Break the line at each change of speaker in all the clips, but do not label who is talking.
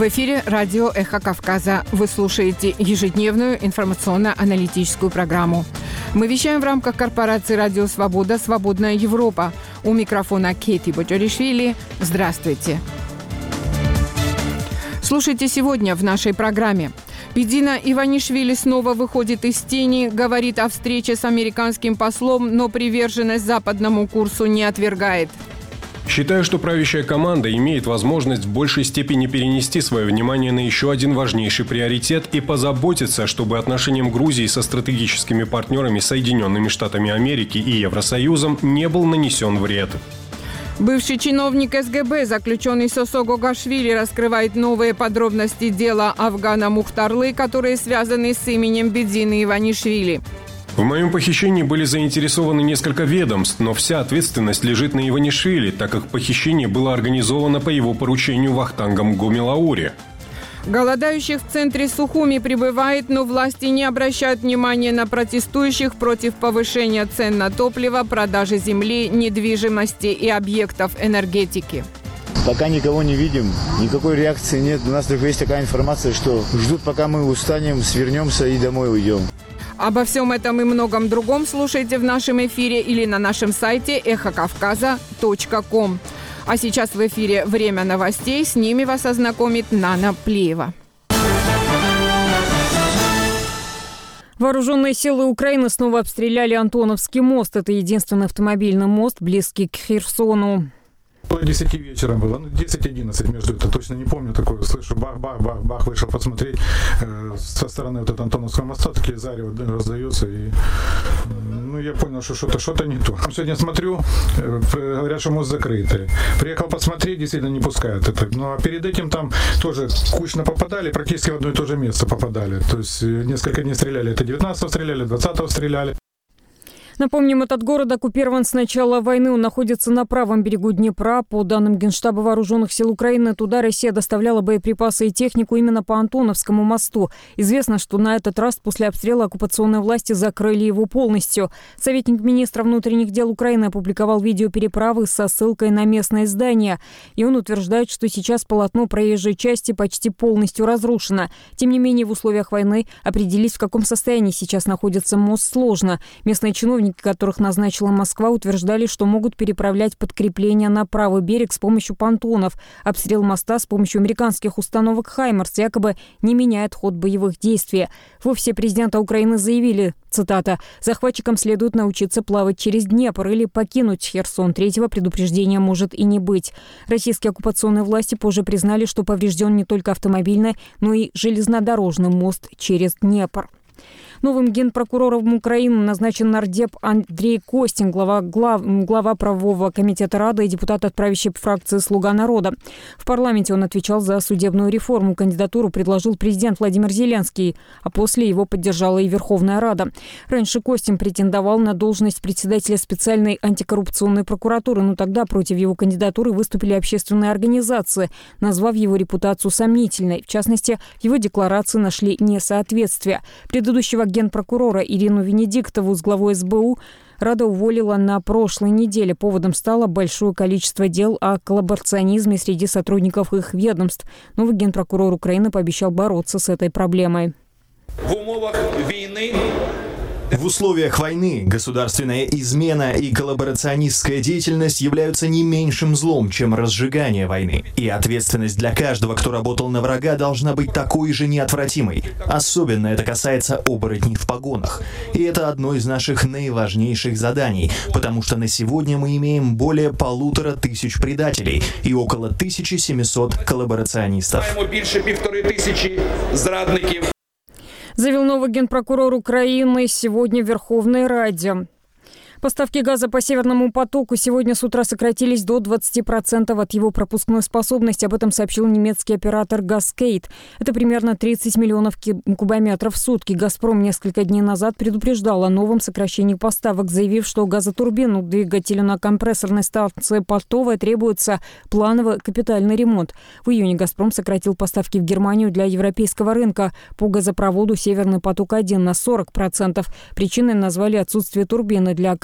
В эфире радио «Эхо Кавказа». Вы слушаете ежедневную информационно-аналитическую программу. Мы вещаем в рамках корпорации «Радио Свобода. Свободная Европа». У микрофона Кейти Боджоришвили. Здравствуйте. Слушайте сегодня в нашей программе. Бидзина Иванишвили снова выходит из тени, говорит о встрече с американским послом, но приверженность западному курсу не отвергает.
Считаю, что правящая команда имеет возможность в большей степени перенести свое внимание на еще один важнейший приоритет и позаботиться, чтобы отношениям Грузии со стратегическими партнерами Соединенными Штатами Америки и Евросоюзом не был нанесен вред.
Бывший чиновник СГБ, заключенный Сосо Гогашвили, раскрывает новые подробности дела Афгана Мухтарлы, которые связаны с именем Бидзины Иванишвили.
В моем похищении были заинтересованы несколько ведомств, но вся ответственность лежит на Иванишвили, так как похищение было организовано по его поручению Вахтангом Гумилаури.
Голодающих в центре Сухуми прибывает, но власти не обращают внимания на протестующих против повышения цен на топливо, продажи земли, недвижимости и объектов энергетики.
Пока никого не видим, никакой реакции нет. У нас только есть такая информация, что ждут, пока мы устанем, свернемся и домой уйдем.
Обо всем этом и многом другом слушайте в нашем эфире или на нашем сайте эхокавказа.ком. А сейчас в эфире «Время новостей». С ними вас ознакомит Нана Плиева.
Вооруженные силы Украины снова обстреляли Антоновский мост. Это единственный автомобильный мост, близкий к Херсону.
Около 10 вечера было, 10-11 между это, точно не помню такое, слышу, бах-бах-бах-бах, вышел посмотреть, со стороны вот этого Антоновского моста такие зарево раздаются, и я понял, что что-то не то. Сегодня смотрю, говорят, что мост закрытый. Приехал посмотреть, действительно не пускают это. Ну а перед этим там тоже кучно попадали, практически в одно и то же место попадали. То есть несколько дней стреляли, это 19-го стреляли, 20-го стреляли.
Напомним, этот город оккупирован с начала войны. Он находится на правом берегу Днепра. По данным Генштаба Вооруженных сил Украины, туда Россия доставляла боеприпасы и технику именно по Антоновскому мосту. Известно, что на этот раз после обстрела оккупационные власти закрыли его полностью. Советник министра внутренних дел Украины опубликовал видео переправы со ссылкой на местное здание. И он утверждает, что сейчас полотно проезжей части почти полностью разрушено. Тем не менее, в условиях войны определить, в каком состоянии сейчас находится мост, сложно. Местные чиновники, которых назначила Москва, утверждали, что могут переправлять подкрепления на правый берег с помощью понтонов. Обстрел моста с помощью американских установок «Хаймарс» якобы не меняет ход боевых действий. В офисе президента Украины заявили, цитата, «захватчикам следует научиться плавать через Днепр или покинуть Херсон. Третьего предупреждения может и не быть». Российские оккупационные власти позже признали, что поврежден не только автомобильный, но и железнодорожный мост через Днепр. Новым генпрокурором Украины назначен нардеп Андрей Костин, глава правового комитета Рады и депутат от правящей фракции «Слуга народа». В парламенте он отвечал за судебную реформу. Кандидатуру предложил президент Владимир Зеленский, а после его поддержала и Верховная Рада. Раньше Костин претендовал на должность председателя специальной антикоррупционной прокуратуры, но тогда против его кандидатуры выступили общественные организации, назвав его репутацию сомнительной. В частности, в его декларации нашли несоответствие. Предыдущего генпрокурора Ирину Венедиктову с главой СБУ Рада уволила на прошлой неделе. Поводом стало большое количество дел о коллаборационизме среди сотрудников их ведомств. Новый генпрокурор Украины пообещал бороться с этой проблемой.
В условиях войны государственная измена и коллаборационистская деятельность являются не меньшим злом, чем разжигание войны. И ответственность для каждого, кто работал на врага, должна быть такой же неотвратимой. Особенно это касается оборотней в погонах. И это одно из наших наиважнейших заданий, потому что на сегодня мы имеем более 1500 предателей и около 1700 коллаборационистов.
Більше 1500 зрадників.
Заявил новый генпрокурор Украины сегодня в Верховной Раде. Поставки газа по Северному потоку сегодня с утра сократились до 20% от его пропускной способности. Об этом сообщил немецкий оператор «Газкейт». Это примерно 30 миллионов кубометров в сутки. «Газпром» несколько дней назад предупреждал о новом сокращении поставок, заявив, что газотурбину двигателю на компрессорной станции Портовая требуется плановый капитальный ремонт. В июне «Газпром» сократил поставки в Германию для европейского рынка по газопроводу «Северный поток-1» на 40%. Причиной назвали отсутствие турбины для компрессорной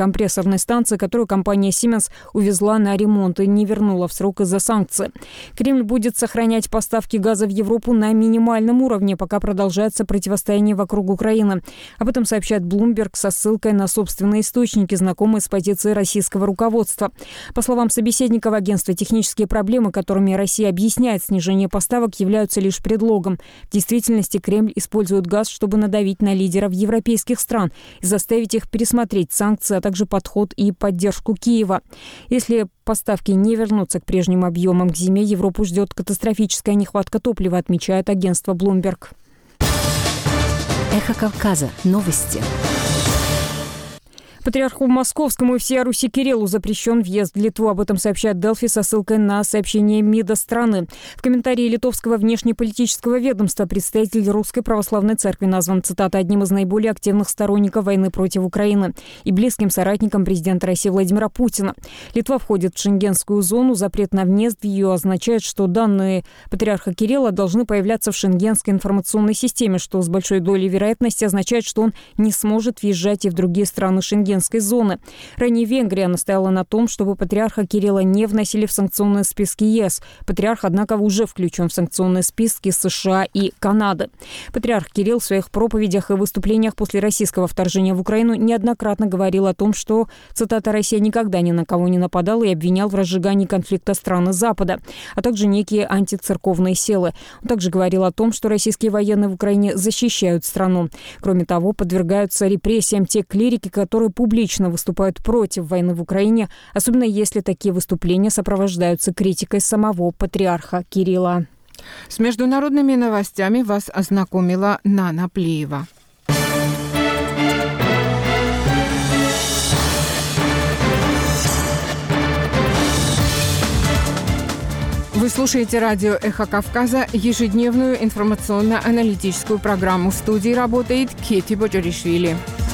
компрессорной станции, которую компания Siemens увезла на ремонт и не вернула в срок из-за санкций. Кремль будет сохранять поставки газа в Европу на минимальном уровне, пока продолжается противостояние вокруг Украины. Об этом сообщает Bloomberg со ссылкой на собственные источники, знакомые с позицией российского руководства. По словам собеседников агентства, технические проблемы, которыми Россия объясняет снижение поставок, являются лишь предлогом. В действительности Кремль использует газ, чтобы надавить на лидеров европейских стран и заставить их пересмотреть санкции, а также подход и поддержку Киева. Если поставки не вернутся к прежним объемам к зиме, Европу ждет катастрофическая нехватка топлива, отмечает агентство Bloomberg.
Эхо Кавказа. Новости.
Патриарху Московскому и всей Руси Кириллу запрещен въезд в Литву. Об этом сообщает Делфи со ссылкой на сообщение МИДа страны. В комментарии литовского внешнеполитического ведомства представитель Русской Православной Церкви назван, цитата, одним из наиболее активных сторонников войны против Украины и близким соратником президента России Владимира Путина. Литва входит в шенгенскую зону. Запрет на въезд в ее означает, что данные патриарха Кирилла должны появляться в шенгенской информационной системе, что с большой долей вероятности означает, что он не сможет въезжать и в другие страны шенгенской зоны. Ранее Венгрия настояла на том, чтобы патриарха Кирилла не вносили в санкционные списки ЕС. Патриарх, однако, уже включен в санкционные списки США и Канады. Патриарх Кирилл в своих проповедях и выступлениях после российского вторжения в Украину неоднократно говорил о том, что, цитата, «Россия никогда ни на кого не нападала» и обвинял в разжигании конфликта страны Запада, а также некие антицерковные силы. Он также говорил о том, что российские военные в Украине защищают страну. Кроме того, подвергаются репрессиям те клирики, которые публично выступают против войны в Украине, особенно если такие выступления сопровождаются критикой самого патриарха Кирилла.
С международными новостями вас ознакомила Нана Плеева. Вы слушаете радио «Эхо Кавказа», ежедневную информационно-аналитическую программу. В студии работает Кети Боджаришвили.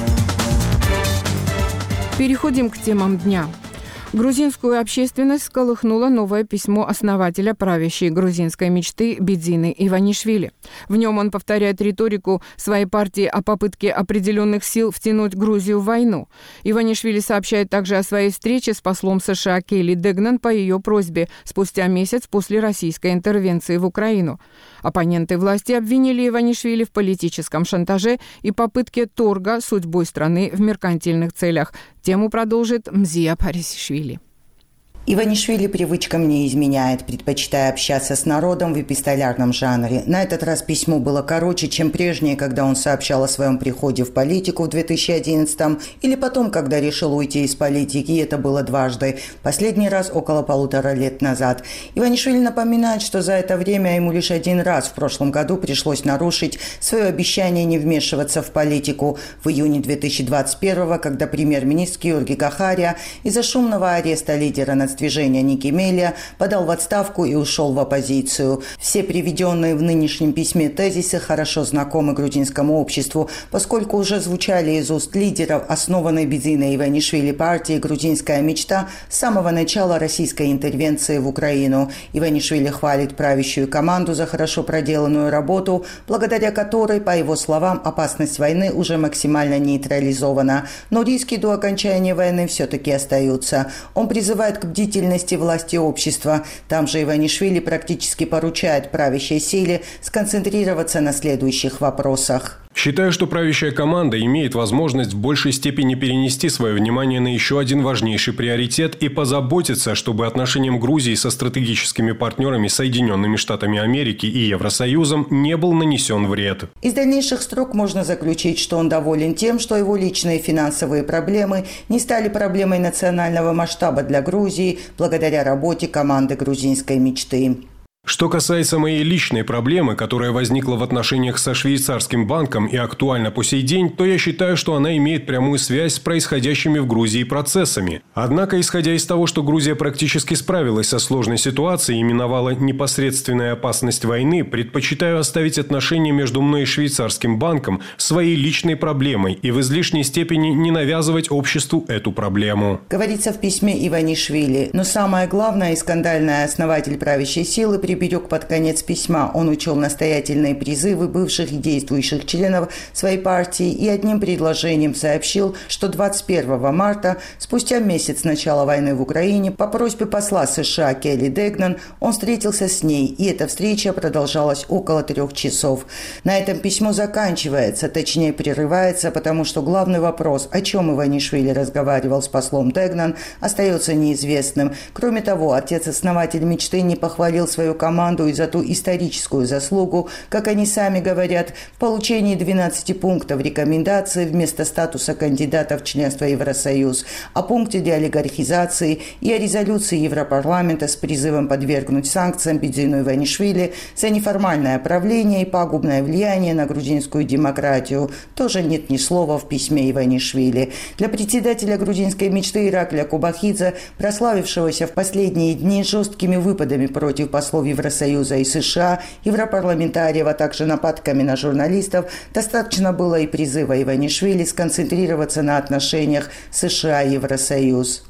Переходим к темам дня. Грузинскую общественность всколыхнуло новое письмо основателя правящей грузинской мечты Бидзины Иванишвили. В нем он повторяет риторику своей партии о попытке определенных сил втянуть Грузию в войну. Иванишвили сообщает также о своей встрече с послом США Келли Дегнан по ее просьбе спустя месяц после российской интервенции в Украину. Оппоненты власти обвинили Иванишвили в политическом шантаже и попытке торга судьбой страны в меркантильных целях. Тему продолжит Мзия Парисишвили.
Иванишвили привычкам не изменяет, предпочитая общаться с народом в эпистолярном жанре. На этот раз письмо было короче, чем прежнее, когда он сообщал о своем приходе в политику в 2011-м, или потом, когда решил уйти из политики, и это было дважды. Последний раз около 1,5 лет назад. Иванишвили напоминает, что за это время ему лишь один раз в прошлом году пришлось нарушить свое обещание не вмешиваться в политику. В июне 2021-го, когда премьер-министр Георгий Кахария из-за шумного ареста лидера движения Ники Мелия подал в отставку и ушел в оппозицию. Все приведенные в нынешнем письме тезисы хорошо знакомы грузинскому обществу, поскольку уже звучали из уст лидеров основанной Бидзиной Иванишвили партии «Грузинская мечта» с самого начала российской интервенции в Украину. Иванишвили хвалит правящую команду за хорошо проделанную работу, благодаря которой, по его словам, опасность войны уже максимально нейтрализована. Но риски до окончания войны все-таки остаются. Он призывает к бдительности власти общества. Там же Иванишвили практически поручает правящей силе сконцентрироваться на следующих вопросах.
Считаю, что правящая команда имеет возможность в большей степени перенести свое внимание на еще один важнейший приоритет и позаботиться, чтобы отношениям Грузии со стратегическими партнерами Соединенными Штатами Америки и Евросоюзом не был нанесен вред.
Из дальнейших строк можно заключить, что он доволен тем, что его личные финансовые проблемы не стали проблемой национального масштаба для Грузии благодаря работе команды грузинской мечты.
Что касается моей личной проблемы, которая возникла в отношениях со швейцарским банком и актуальна по сей день, то я считаю, что она имеет прямую связь с происходящими в Грузии процессами. Однако, исходя из того, что Грузия практически справилась со сложной ситуацией и миновала непосредственную опасность войны, предпочитаю оставить отношения между мной и швейцарским банком своей личной проблемой и в излишней степени не навязывать обществу эту проблему.
Говорится в письме Иванишвили. Но самое главное, и скандальный основатель правящей силы приберег под конец письма. Он учел настоятельные призывы бывших и действующих членов своей партии и одним предложением сообщил, что 21 марта, спустя месяц с начала войны в Украине, по просьбе посла США Келли Дегнан, он встретился с ней, и эта встреча продолжалась около 3 часов. На этом письмо заканчивается, точнее прерывается, потому что главный вопрос, о чем Иванишвили разговаривал с послом Дегнан, остается неизвестным. Кроме того, отец-основатель мечты не похвалил свою команду и за ту историческую заслугу, как они сами говорят, в получении 12 пунктов рекомендаций вместо статуса кандидата в членство Евросоюз, о пункте деолигархизации и о резолюции Европарламента с призывом подвергнуть санкциям Бидзину Иванишвили за неформальное правление и пагубное влияние на грузинскую демократию. Тоже нет ни слова в письме Иванишвили. Для председателя грузинской мечты Иракля Кубахидзе, прославившегося в последние дни жесткими выпадами против послов Евросоюза и США, европарламентариев, а также нападками на журналистов, достаточно было и призыва Иванишвили сконцентрироваться на отношениях США и Евросоюз.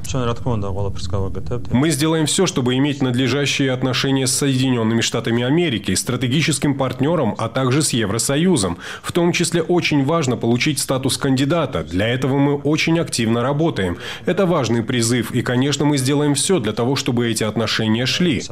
Мы сделаем все, чтобы иметь надлежащие отношения с Соединенными Штатами Америки, стратегическим партнером, а также с Евросоюзом. В том числе очень важно получить статус кандидата. Для этого мы очень активно работаем. Это важный призыв, и, конечно, мы сделаем все для того, чтобы эти отношения шли.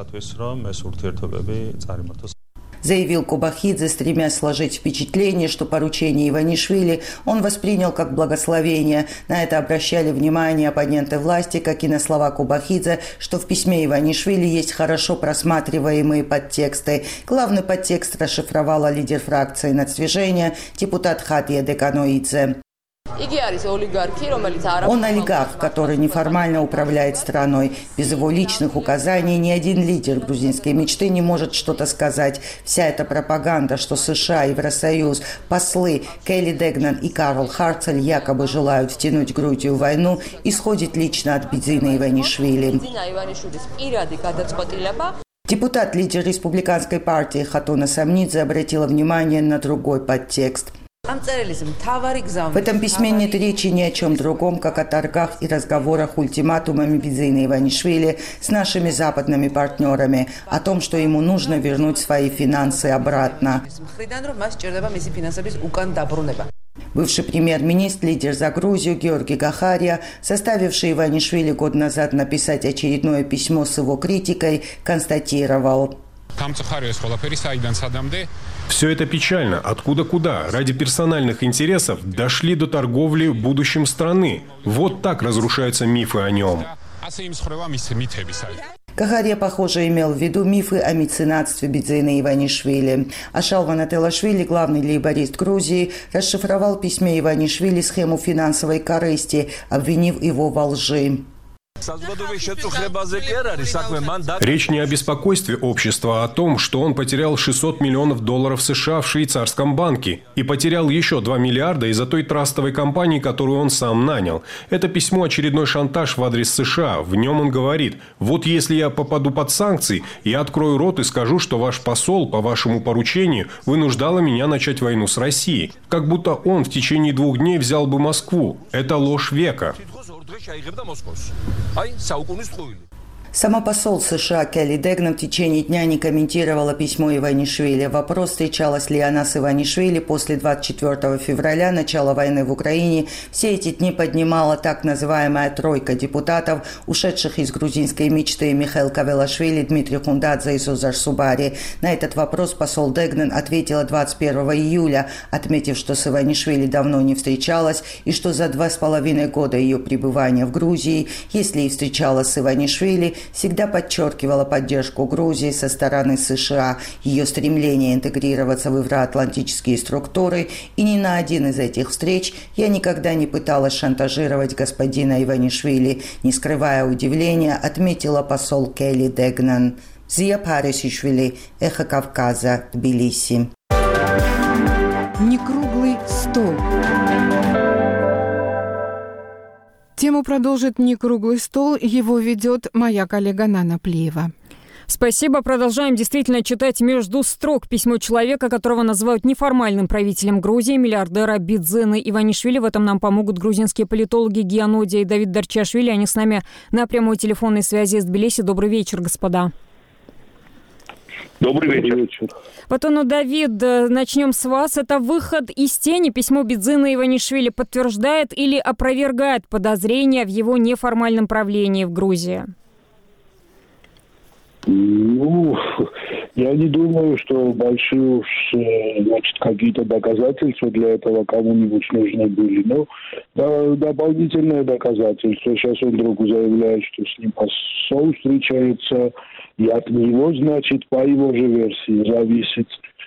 Заявил Кубахидзе, стремясь сложить впечатление, что поручение Иванишвили он воспринял как благословение. На это обращали внимание оппоненты власти, как и на слова Кубахидзе, что в письме Иванишвили есть хорошо просматриваемые подтексты. Главный подтекст расшифровала лидер фракции «Нацдвижения» депутат Хатия Деканоидзе. Он олигарх, который неформально управляет страной. Без его личных указаний ни один лидер грузинской мечты не может что-то сказать. Вся эта пропаганда, что США, Евросоюз, послы Келли Дегнан и Карл Харцель якобы желают втянуть Грузию в войну, исходит лично от Бидзина Иванишвили. Депутат, лидер республиканской партии Хатуна Самнидзе обратила внимание на другой подтекст. В этом письме нет речи ни о чем другом, как о торгах и разговорах ультиматумами Бидзина Иванишвили с нашими западными партнерами, о том, что ему нужно вернуть свои финансы обратно. Бывший премьер-министр, лидер за Грузию Георгий Гахария, заставивший Иванишвили год назад написать очередное письмо с его критикой, констатировал:
все это печально. Откуда куда? Ради персональных интересов дошли до торговли будущим страны. Вот так разрушаются мифы о нем.
Гахария, похоже, имел в виду мифы о меценатстве Бидзина Иванишвили. А Шалван Ателашвили, главный лейборист Грузии, расшифровал в письме Иванишвили схему финансовой корысти, обвинив его во лжи.
Речь не о беспокойстве общества, а о том, что он потерял $600 миллионов США в швейцарском банке и потерял еще 2 миллиарда из-за той трастовой компании, которую он сам нанял. Это письмо – очередной шантаж в адрес США. В нем он говорит: вот если я попаду под санкции, я открою рот и скажу, что ваш посол по вашему поручению вынуждала меня начать войну с Россией. Как будто он в течение 2 дней взял бы Москву. Это ложь века.
Сама посол США Келли Дегнан в течение дня не комментировала письмо Иванишвили. Вопрос, встречалась ли она с Иванишвили после 24 февраля, начала войны в Украине, все эти дни поднимала так называемая тройка депутатов, ушедших из грузинской мечты: Михаил Кавелашвили, Дмитрий Хундадзе и Сузар Субари. На этот вопрос посол Дегнан ответила 21 июля, отметив, что с Иванишвили давно не встречалась и что за 2,5 года ее пребывания в Грузии, если и встречалась с Иванишвили, всегда подчеркивала поддержку Грузии со стороны США, ее стремление интегрироваться в евроатлантические структуры, и ни на один из этих встреч я никогда не пыталась шантажировать господина Иванишвили, не скрывая удивления, отметила посол Келли Дегнан. Зия Парисишвили, Эхо Кавказа, Тбилиси.
Некруглый стол. Тему продолжит «Некруглый стол». Его ведет моя коллега Нана Плиева.
Спасибо. Продолжаем действительно читать между строк письмо человека, которого называют неформальным правителем Грузии, миллиардера Бидзина Иванишвили. В этом нам помогут грузинские политологи Гианодия и Давид Дарчашвили. Они с нами на прямой телефонной связи из Тбилиси. Добрый вечер, господа.
Добрый вечер.
Батону Давид, начнем с вас. Это выход из тени. Письмо Бидзина Иванишвили подтверждает или опровергает подозрения в его неформальном правлении в Грузии?
Ну, я не думаю, что большие уж, значит, какие-то доказательства для этого кому-нибудь нужны были. Но дополнительные доказательства. Сейчас он вдруг заявляет, что с ним посол встречается, и от него, значит, по его же версии зависит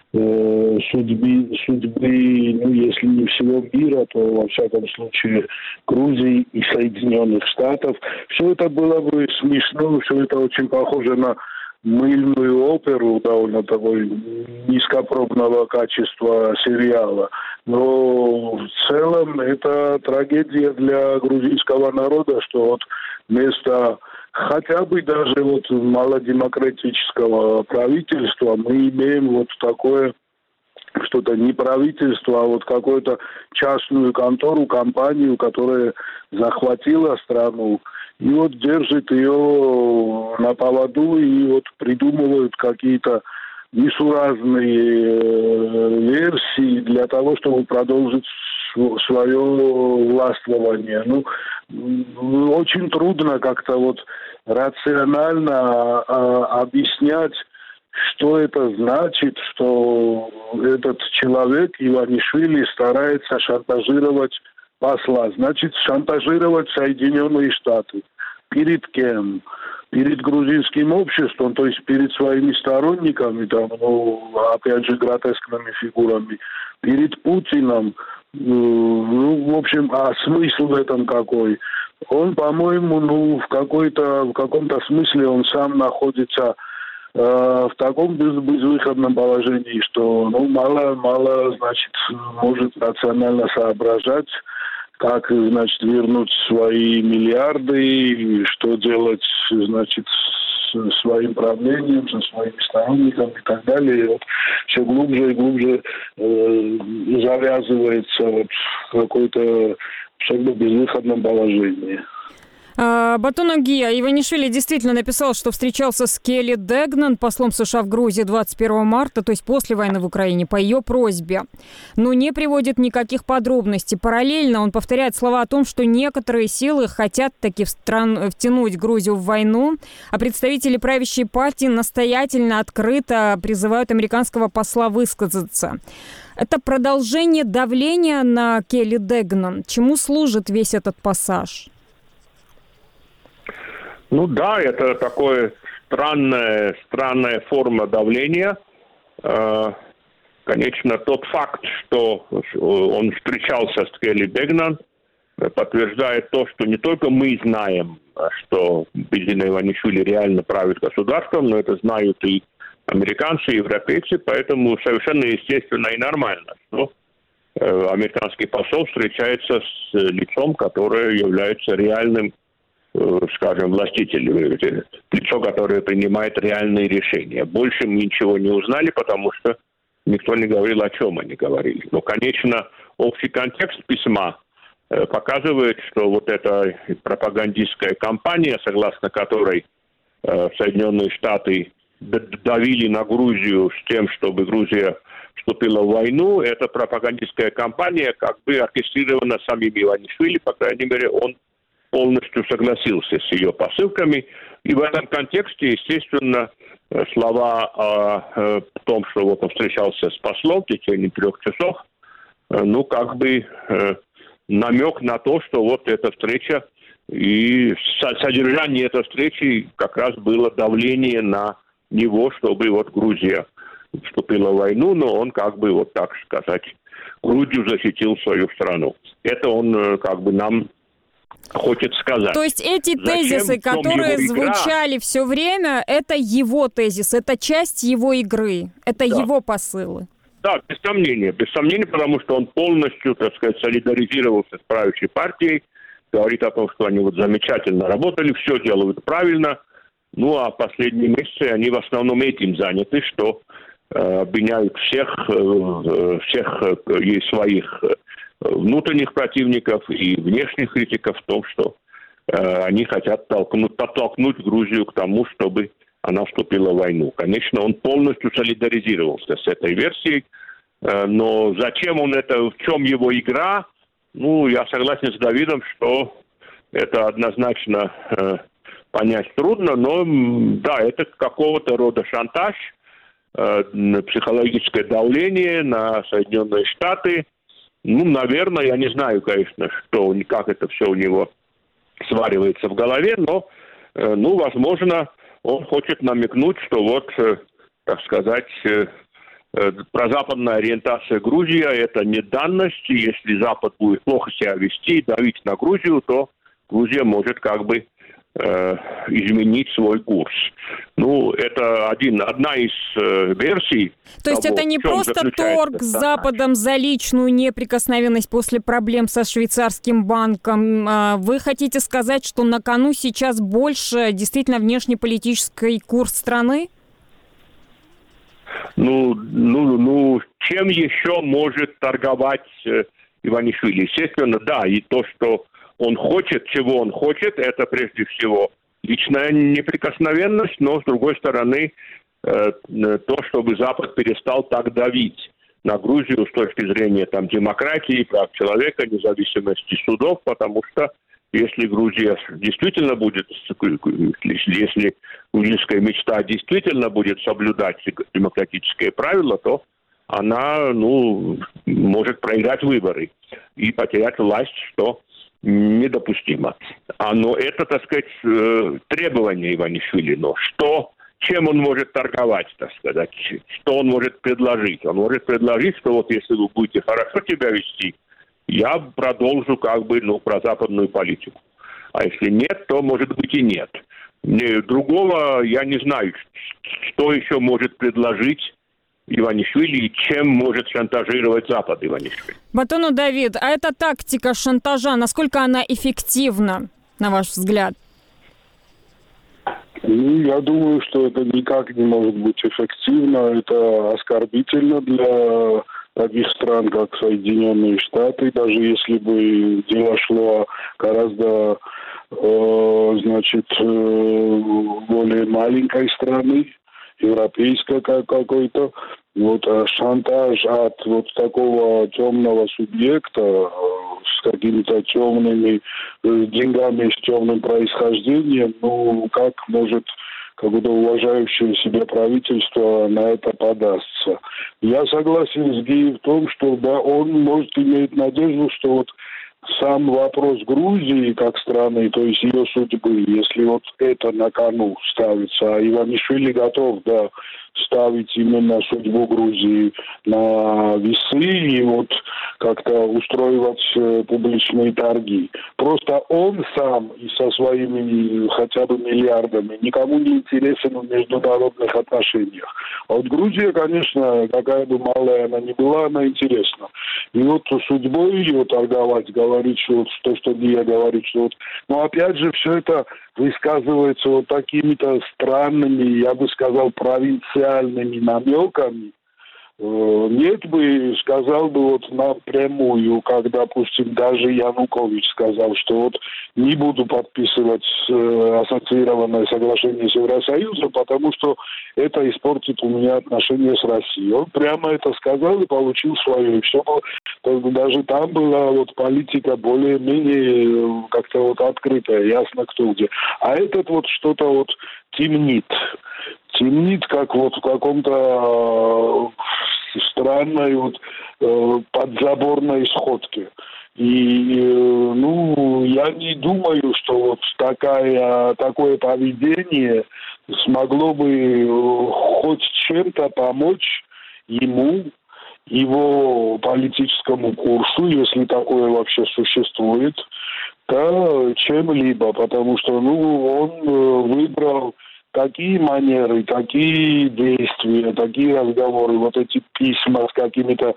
судьбы, ну, если не всего мира, то, во всяком случае, Грузии и Соединенных Штатов. Все это было бы смешно, все это очень похоже на мыльную оперу довольно такой низкопробного качества сериала. Но в целом это трагедия для грузинского народа, что вот вместо хотя бы даже вот малодемократического правительства мы имеем вот такое что-то не правительство, а вот какую-то частную контору, компанию, которая захватила страну и вот держит ее на поводу и вот придумывают какие-то несуразные версии для того, чтобы продолжить свое властвование. Ну, очень трудно как-то вот рационально объяснять, что это значит, что этот человек, Иванишвили, старается шантажировать посла. Значит, шантажировать Соединенные Штаты. Перед кем? Перед грузинским обществом, то есть перед своими сторонниками, там, ну, опять же, гротескными фигурами. Перед Путиным. Ну, в общем, а смысл в этом какой? Он, по-моему, ну, в каком-то смысле он сам находится в таком безвыходном положении, что ну, мало, значит, может рационально соображать, как, значит, вернуть свои миллиарды, что делать, значит, с своим правлением, со своими сторонниками и так далее. И вот все глубже и глубже завязывается вот в какой-то абсолютно безвыходном положении.
Батону Гия, Иванишвили действительно написал, что встречался с Келли Дегнан, послом США в Грузии 21 марта, то есть после войны в Украине, по ее просьбе. Но не приводит никаких подробностей. Параллельно он повторяет слова о том, что некоторые силы хотят таки втянуть Грузию в войну, а представители правящей партии настоятельно, открыто призывают американского посла высказаться. Это продолжение давления на Келли Дегнан. Чему служит весь этот пассаж?
Ну да, это такое странная форма давления. Конечно, тот факт, что он встречался с Келли Дегнан, подтверждает то, что не только мы знаем, что Бидзин Иванишвили реально правит государством, но это знают и американцы, и европейцы, поэтому совершенно естественно и нормально, что американский посол встречается с лицом, которое является реальным, скажем, властителем, лицо, которое принимает реальные решения. Больше мы ничего не узнали, потому что никто не говорил, о чем они говорили. Но, конечно, общий контекст письма показывает, что вот эта пропагандистская кампания, согласно которой Соединенные Штаты давили на Грузию с тем, чтобы Грузия вступила в войну, эта пропагандистская кампания как бы оркестрирована самим Иванишвили, по крайней мере, он полностью согласился с ее посылками. И в этом контексте, естественно, слова о том, что вот он встречался с послом в течение 3 часов, ну, как бы намек на то, что вот эта встреча и содержание этой встречи как раз было давление на него, чтобы вот Грузия вступила в войну, но он как бы, вот так сказать, грудью защитил свою страну. Это он как бы нам хочет сказать.
То есть эти тезисы, которые звучали все время, это его тезис, это часть его игры, это его посылы.
Да, без сомнения, потому что он полностью, так сказать, солидаризировался с правящей партией, говорит о том, что они вот замечательно работали, все делают правильно, ну а последние месяцы они в основном этим заняты, что обвиняют всех и своих внутренних противников и внешних критиков в том, что они хотят подтолкнуть Грузию к тому, чтобы она вступила в войну. Конечно, он полностью солидаризировался с этой версией, но зачем он это, в чем его игра? Ну, я согласен с Давидом, что это однозначно понять трудно, но да, это какого-то рода шантаж, психологическое давление на Соединенные Штаты. Ну, наверное, я не знаю, конечно, как это все у него сваривается в голове, но, ну, возможно, он хочет намекнуть, что вот, так сказать, прозападная ориентация Грузии – это не данность, и если Запад будет плохо себя вести и давить на Грузию, то Грузия может как бы изменить свой курс. Ну, это одна из версий.
То есть это не просто торг с Западом за личную неприкосновенность после проблем со швейцарским банком. Вы хотите сказать, что на кону сейчас больше действительно внешнеполитический курс страны?
Ну, чем еще может торговать Иванишвили? Естественно, да, и то, что он хочет, чего он хочет, это прежде всего личная неприкосновенность, но, с другой стороны, то, чтобы Запад перестал так давить на Грузию с точки зрения там, демократии, прав человека, независимости судов, потому что если Грузия действительно будет, если грузинская мечта действительно будет соблюдать демократические правила, то она, может проиграть выборы и потерять власть, что недопустимо. Но это, так сказать, требование Иванишвили. Но чем он может торговать, так сказать? Что он может предложить? Он может предложить, что вот если вы будете хорошо себя вести, я продолжу прозападную политику. А если нет, то, может быть, и нет. Другого я не знаю, что еще может предложить Иванишвили и чем может шантажировать Запад Иванишвили.
Батону Давид, а эта тактика шантажа, насколько она эффективна, на ваш взгляд?
Я думаю, что это никак не может быть эффективно. Это оскорбительно для таких стран, как Соединенные Штаты, даже если бы дело шло гораздо, более маленькой страны, европейской какой-то. Вот шантаж от вот такого темного субъекта с какими-то темными деньгами, с темным происхождением, как может какое-то уважающее себя правительство на это подастся. Я согласен с Геей в том, что да, он может иметь надежду, что вот сам вопрос Грузии как страны, то есть ее судьбы, если вот это на кону ставится, а Иванишвили готов, да, ставить именно судьбу Грузии на весы и вот как-то устроивать публичные торги. Просто он сам и со своими хотя бы миллиардами никому не интересен в международных отношениях. А вот Грузия, конечно, какая бы малая она ни была, она интересна. И вот судьбой ее торговать, говорить, что вот то, что Гия говорит, что вот... Но опять же, все это высказывается вот такими-то странными, я бы сказал, провинциальными намеками. Нет бы, сказал бы вот напрямую, как, допустим, даже Янукович сказал, что вот не буду подписывать ассоциированное соглашение с Евросоюзом, потому что это испортит у меня отношения с Россией. Он прямо это сказал и получил свое. И все, даже там была вот политика более-менее как-то вот открытая, ясно кто где. А этот вот что-то вот темнит, как вот в каком-то странной вот подзаборной сходке. И, я не думаю, что вот такое поведение смогло бы хоть чем-то помочь ему, его политическому курсу, если такое вообще существует, да, чем-либо, потому что, он выбрал такие манеры, такие действия, такие разговоры, вот эти письма с какими-то,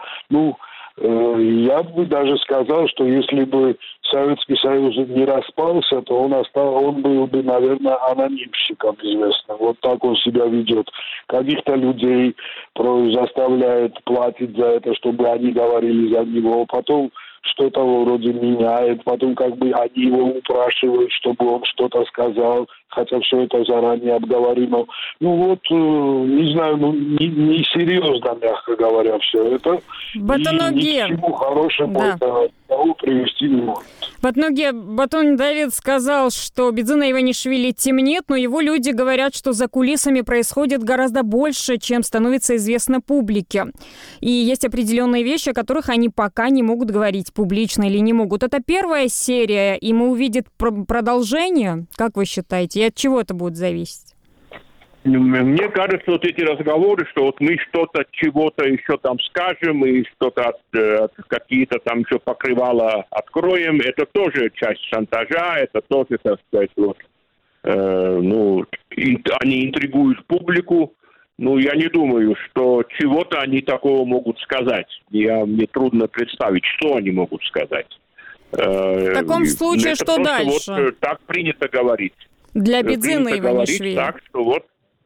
я бы даже сказал, что если бы Советский Союз не распался, то он был бы, наверное, анонимщиком известным. Вот так он себя ведет. Каких-то людей заставляет платить за это, чтобы они говорили за него, потом что-то вроде меняет, потом как бы они его упрашивают, чтобы он что-то сказал, хотя все это заранее обговорено. Не знаю, не серьезно, мягко говоря, все это.
Батоноге.
И ни к чему хорошему это привести не может.
Батоноге Батон Давид сказал, что Бидзина Иванишвили темнеет, но его люди говорят, что за кулисами происходит гораздо больше, чем становится известно публике. И есть определенные вещи, о которых они пока не могут говорить публично или не могут. Это первая серия, и мы увидим продолжение. Как вы считаете? И от чего это будет зависеть?
Мне кажется, вот эти разговоры, что вот мы что-то, чего-то еще там скажем, и что-то какие-то там еще покрывала откроем, это тоже часть шантажа, это тоже, так сказать, они интригуют публику. Я не думаю, что чего-то они такого могут сказать. Мне трудно представить, что они могут сказать.
В таком случае,
это
что дальше?
Вот так принято говорить.
Для Бидзины Иванишвили.
Так, что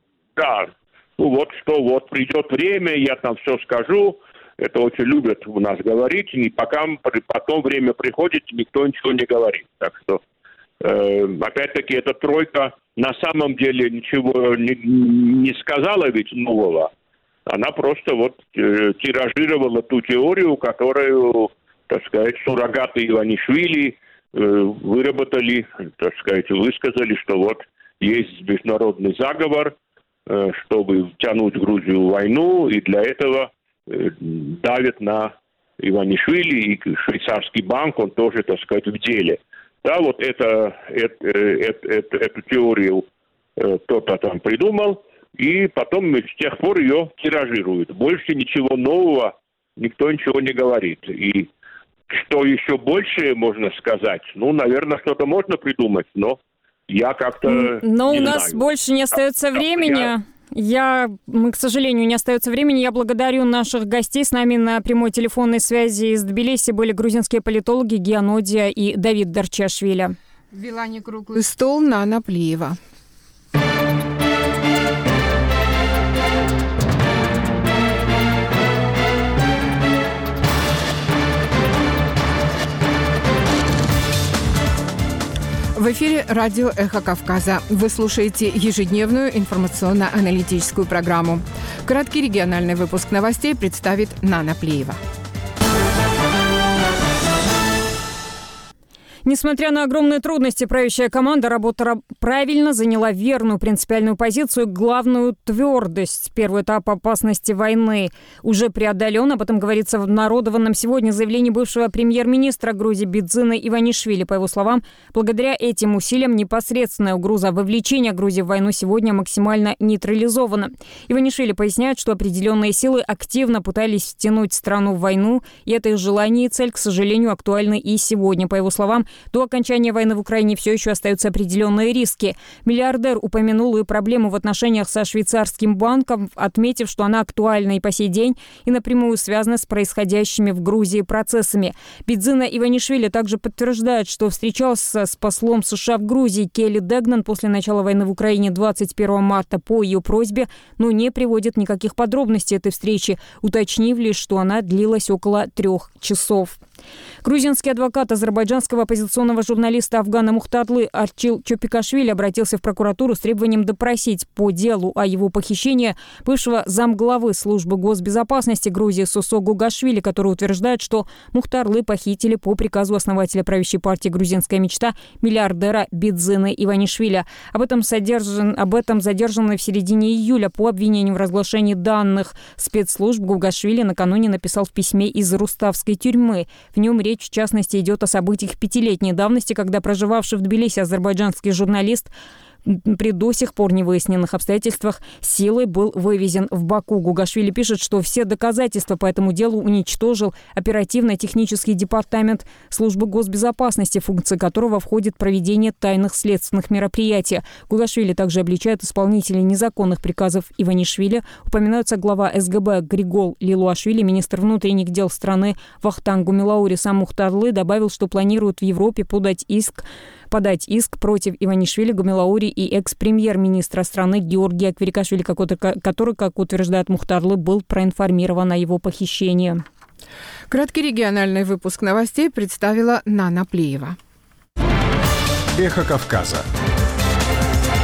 придет время, я там все скажу. Это очень любят у нас говорить. И потом время приходит, никто ничего не говорит. Так что, опять-таки, эта тройка на самом деле ничего не сказала ведь нового. Она просто тиражировала ту теорию, которую, так сказать, суррогаты Иванишвили выработали, так сказать, высказали, что есть международный заговор, чтобы втянуть Грузию в войну, и для этого давят на Иванишвили, и швейцарский банк, он тоже, так сказать, в деле. Да, эту теорию кто-то там придумал, и потом с тех пор ее тиражируют. Больше ничего нового никто ничего не говорит. И что еще больше можно сказать? Наверное, что-то можно придумать, но я как-то
Но
не
у нас
знаю.
Больше не остается времени. Мы, к сожалению, не остается времени. Я благодарю наших гостей. С нами на прямой телефонной связи из Тбилиси были грузинские политологи Гиан Одия и Давид Дарчашвили.
Вела некруглый стол Нана Плиева. В эфире радио «Эхо Кавказа». Вы слушаете ежедневную информационно-аналитическую программу. Краткий региональный выпуск новостей представит Нана Плиева.
Несмотря на огромные трудности, правящая команда правильно заняла верную принципиальную позицию, главную твердость. Первый этап опасности войны уже преодолен. Об этом говорится в обнародованном сегодня заявлении бывшего премьер-министра Грузии Бидзины Иванишвили. По его словам, благодаря этим усилиям непосредственная угроза вовлечения Грузии в войну сегодня максимально нейтрализована. Иванишвили поясняет, что определенные силы активно пытались втянуть страну в войну, и это их желание и цель, к сожалению, актуальны и сегодня. По его словам, до окончания войны в Украине все еще остаются определенные риски. Миллиардер упомянул и проблему в отношениях со швейцарским банком, отметив, что она актуальна и по сей день и напрямую связана с происходящими в Грузии процессами. Бидзина Иванишвили также подтверждает, что встречался с послом США в Грузии Келли Дегнан после начала войны в Украине 21 марта по ее просьбе, но не приводит никаких подробностей этой встречи, уточнив лишь, что она длилась около 3 часов. Грузинский адвокат азербайджанского оппозиционного журналиста Афгана Мухтарлы Арчил Чопикашвили обратился в прокуратуру с требованием допросить по делу о его похищении бывшего замглавы службы госбезопасности Грузии Сосо Гугашвили, который утверждает, что Мухтарлы похитили по приказу основателя правящей партии «Грузинская мечта» миллиардера Бидзины Иванишвили. Об этом задержанный в середине июля по обвинению в разглашении данных спецслужб Гугашвили накануне написал в письме из Руставской тюрьмы. В нем речь, в частности, идет о событиях 5-летней давности, когда проживавший в Тбилиси азербайджанский журналист при до сих пор невыясненных обстоятельствах силой был вывезен в Баку. Гугашвили пишет, что все доказательства по этому делу уничтожил оперативно-технический департамент службы госбезопасности, функции которого входит проведение тайных следственных мероприятий. Гугашвили также обличает исполнителей незаконных приказов Иванишвили. Упоминаются глава СГБ Григол Лилуашвили, министр внутренних дел страны Вахтанг Гумилаури. Сам Мухтарлы добавил, что планирует в Европе подать иск против Иванишвили, Гумилаури и экс-премьер-министра страны Георгия Квирикашвили, который, как утверждает Мухтарлы, был проинформирован о его похищении.
Краткий региональный выпуск новостей представила Нана Плиева.
Эхо Кавказа.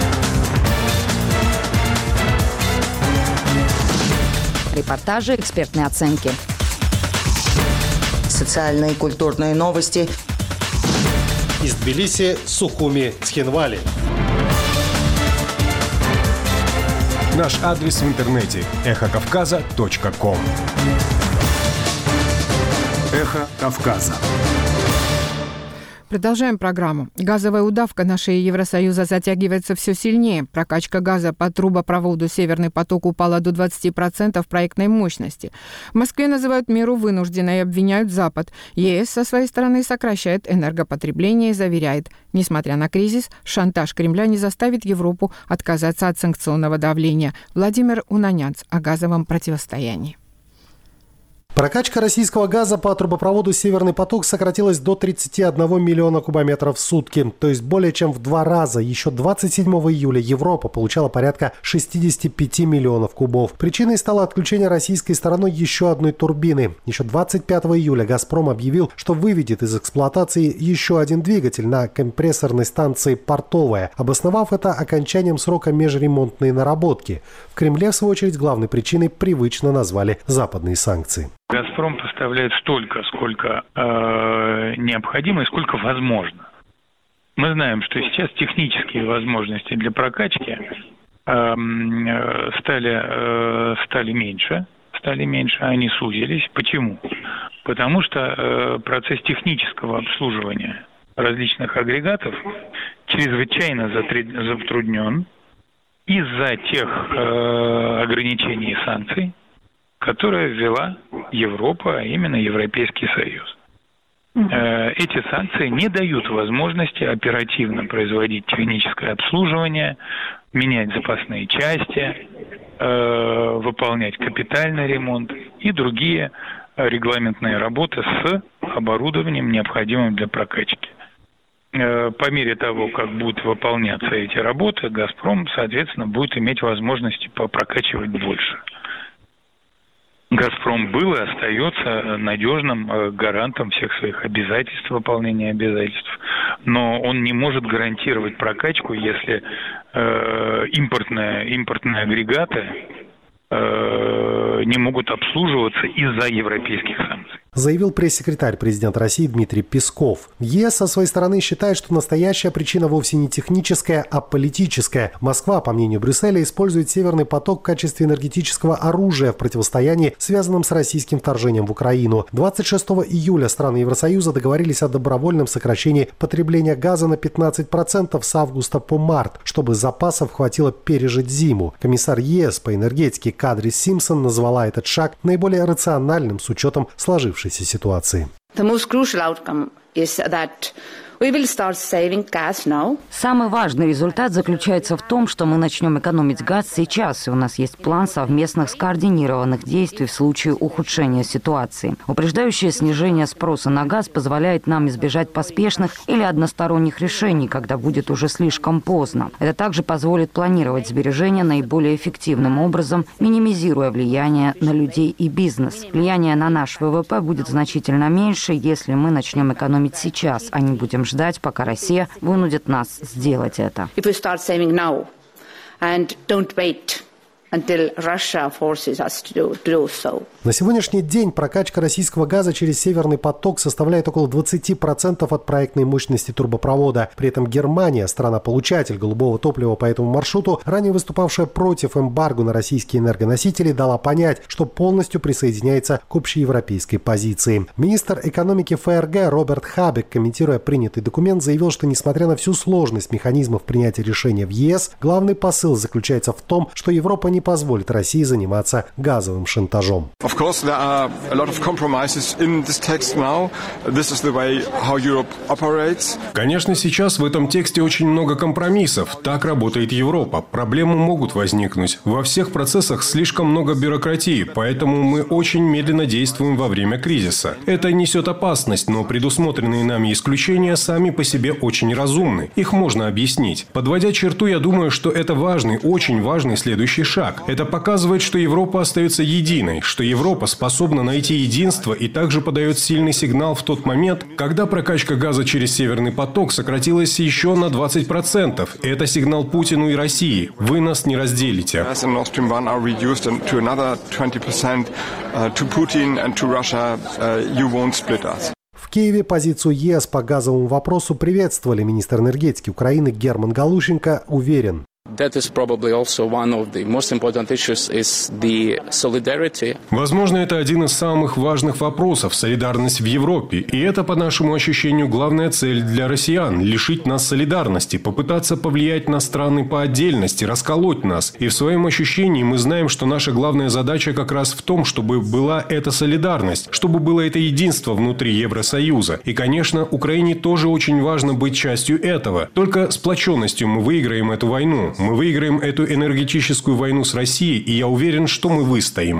репортажи, экспертные оценки.
Социальные и культурные новости.
Из Тбилиси, Сухуми, Цхинвали.
Наш адрес в интернете – эхокавказа.ком.
Эхо Кавказа.
Продолжаем программу. Газовая удавка на шее Евросоюза затягивается все сильнее. Прокачка газа по трубопроводу «Северный поток» упала до 20% проектной мощности. В Москве называют меру вынужденной и обвиняют Запад. ЕС со своей стороны сокращает энергопотребление и заверяет, несмотря на кризис, шантаж Кремля не заставит Европу отказаться от санкционного давления. Владимир Унанянц о газовом противостоянии.
Прокачка российского газа по трубопроводу «Северный поток» сократилась до 31 миллиона кубометров в сутки, то есть более чем в 2 раза. Еще 27 июля Европа получала порядка 65 миллионов кубов. Причиной стало отключение российской стороной еще одной турбины. Еще 25 июля «Газпром» объявил, что выведет из эксплуатации еще один двигатель на компрессорной станции «Портовая», обосновав это окончанием срока межремонтной наработки. В Кремле, в свою очередь, главной причиной привычно назвали западные санкции.
«Газпром» поставляет столько, сколько необходимо и сколько возможно. Мы знаем, что сейчас технические возможности для прокачки стали меньше, они сузились. Почему? Потому что процесс технического обслуживания различных агрегатов чрезвычайно затруднен из-за тех ограничений и санкций, которое ввела Европа, а именно Европейский Союз. Эти санкции не дают возможности оперативно производить техническое обслуживание, менять запасные части, выполнять капитальный ремонт и другие регламентные работы с оборудованием, необходимым для прокачки. По мере того, как будут выполняться эти работы, «Газпром», соответственно, будет иметь возможности прокачивать больше. «Газпром» был и остается надежным гарантом всех своих обязательств, выполнения обязательств, но он не может гарантировать прокачку, если импортные агрегаты не могут обслуживаться из-за европейских санкций.
Заявил пресс-секретарь президента России Дмитрий Песков. ЕС со своей стороны считает, что настоящая причина вовсе не техническая, а политическая. Москва, по мнению Брюсселя, использует «Северный поток» в качестве энергетического оружия в противостоянии, связанном с российским вторжением в Украину. 26 июля страны Евросоюза договорились о добровольном сокращении потребления газа на 15% с августа по март, чтобы запасов хватило пережить зиму. Комиссар ЕС по энергетике Кадри Симпсон назвала этот шаг наиболее рациональным с учетом сложившейся ситуации.
Самый важный результат заключается в том, что мы начнем экономить газ сейчас, и у нас есть план совместных скоординированных действий в случае ухудшения ситуации. Упреждающее снижение спроса на газ позволяет нам избежать поспешных или односторонних решений, когда будет уже слишком поздно. Это также позволит планировать сбережения наиболее эффективным образом, минимизируя влияние на людей и бизнес. Влияние на наш ВВП будет значительно меньше, если мы начнем экономить сейчас, а не будем ждать, пока Россия вынудит нас сделать это.
На сегодняшний день прокачка российского газа через «Северный поток» составляет около 20% от проектной мощности трубопровода. При этом Германия, страна-получатель голубого топлива по этому маршруту, ранее выступавшая против эмбарго на российские энергоносители, дала понять, что полностью присоединяется к общеевропейской позиции. Министр экономики ФРГ Роберт Хабек, комментируя принятый документ, заявил, что несмотря на всю сложность механизмов принятия решения в ЕС, главный посыл заключается в том, что Европа не позволит России заниматься газовым шантажом.
Конечно, сейчас в этом тексте очень много компромиссов. Так работает Европа. Проблемы могут возникнуть. Во всех процессах слишком много бюрократии, поэтому мы очень медленно действуем во время кризиса. Это несет опасность, но предусмотренные нами исключения сами по себе очень разумны. Их можно объяснить. Подводя черту, я думаю, что это важный, очень важный следующий шаг. шаг. Это показывает, что Европа остается единой, что Европа способна найти единство и также подает сильный сигнал в тот момент, когда прокачка газа через Северный поток сократилась еще на 20%. Это сигнал Путину и России. Вы нас не разделите.
В Киеве позицию ЕС по газовому вопросу приветствовали. Министр энергетики Украины Герман Галущенко уверен.
Возможно, это один из самых важных вопросов – солидарность в Европе. И это, по нашему ощущению, главная цель для россиян – лишить нас солидарности, попытаться повлиять на страны по отдельности, расколоть нас. И в своем ощущении мы знаем, что наша главная задача как раз в том, чтобы была эта солидарность, чтобы было это единство внутри Евросоюза. И, конечно, Украине тоже очень важно быть частью этого. Только сплоченностью мы выиграем эту войну. Мы выиграем эту энергетическую войну с Россией, и я уверен, что мы выстоим.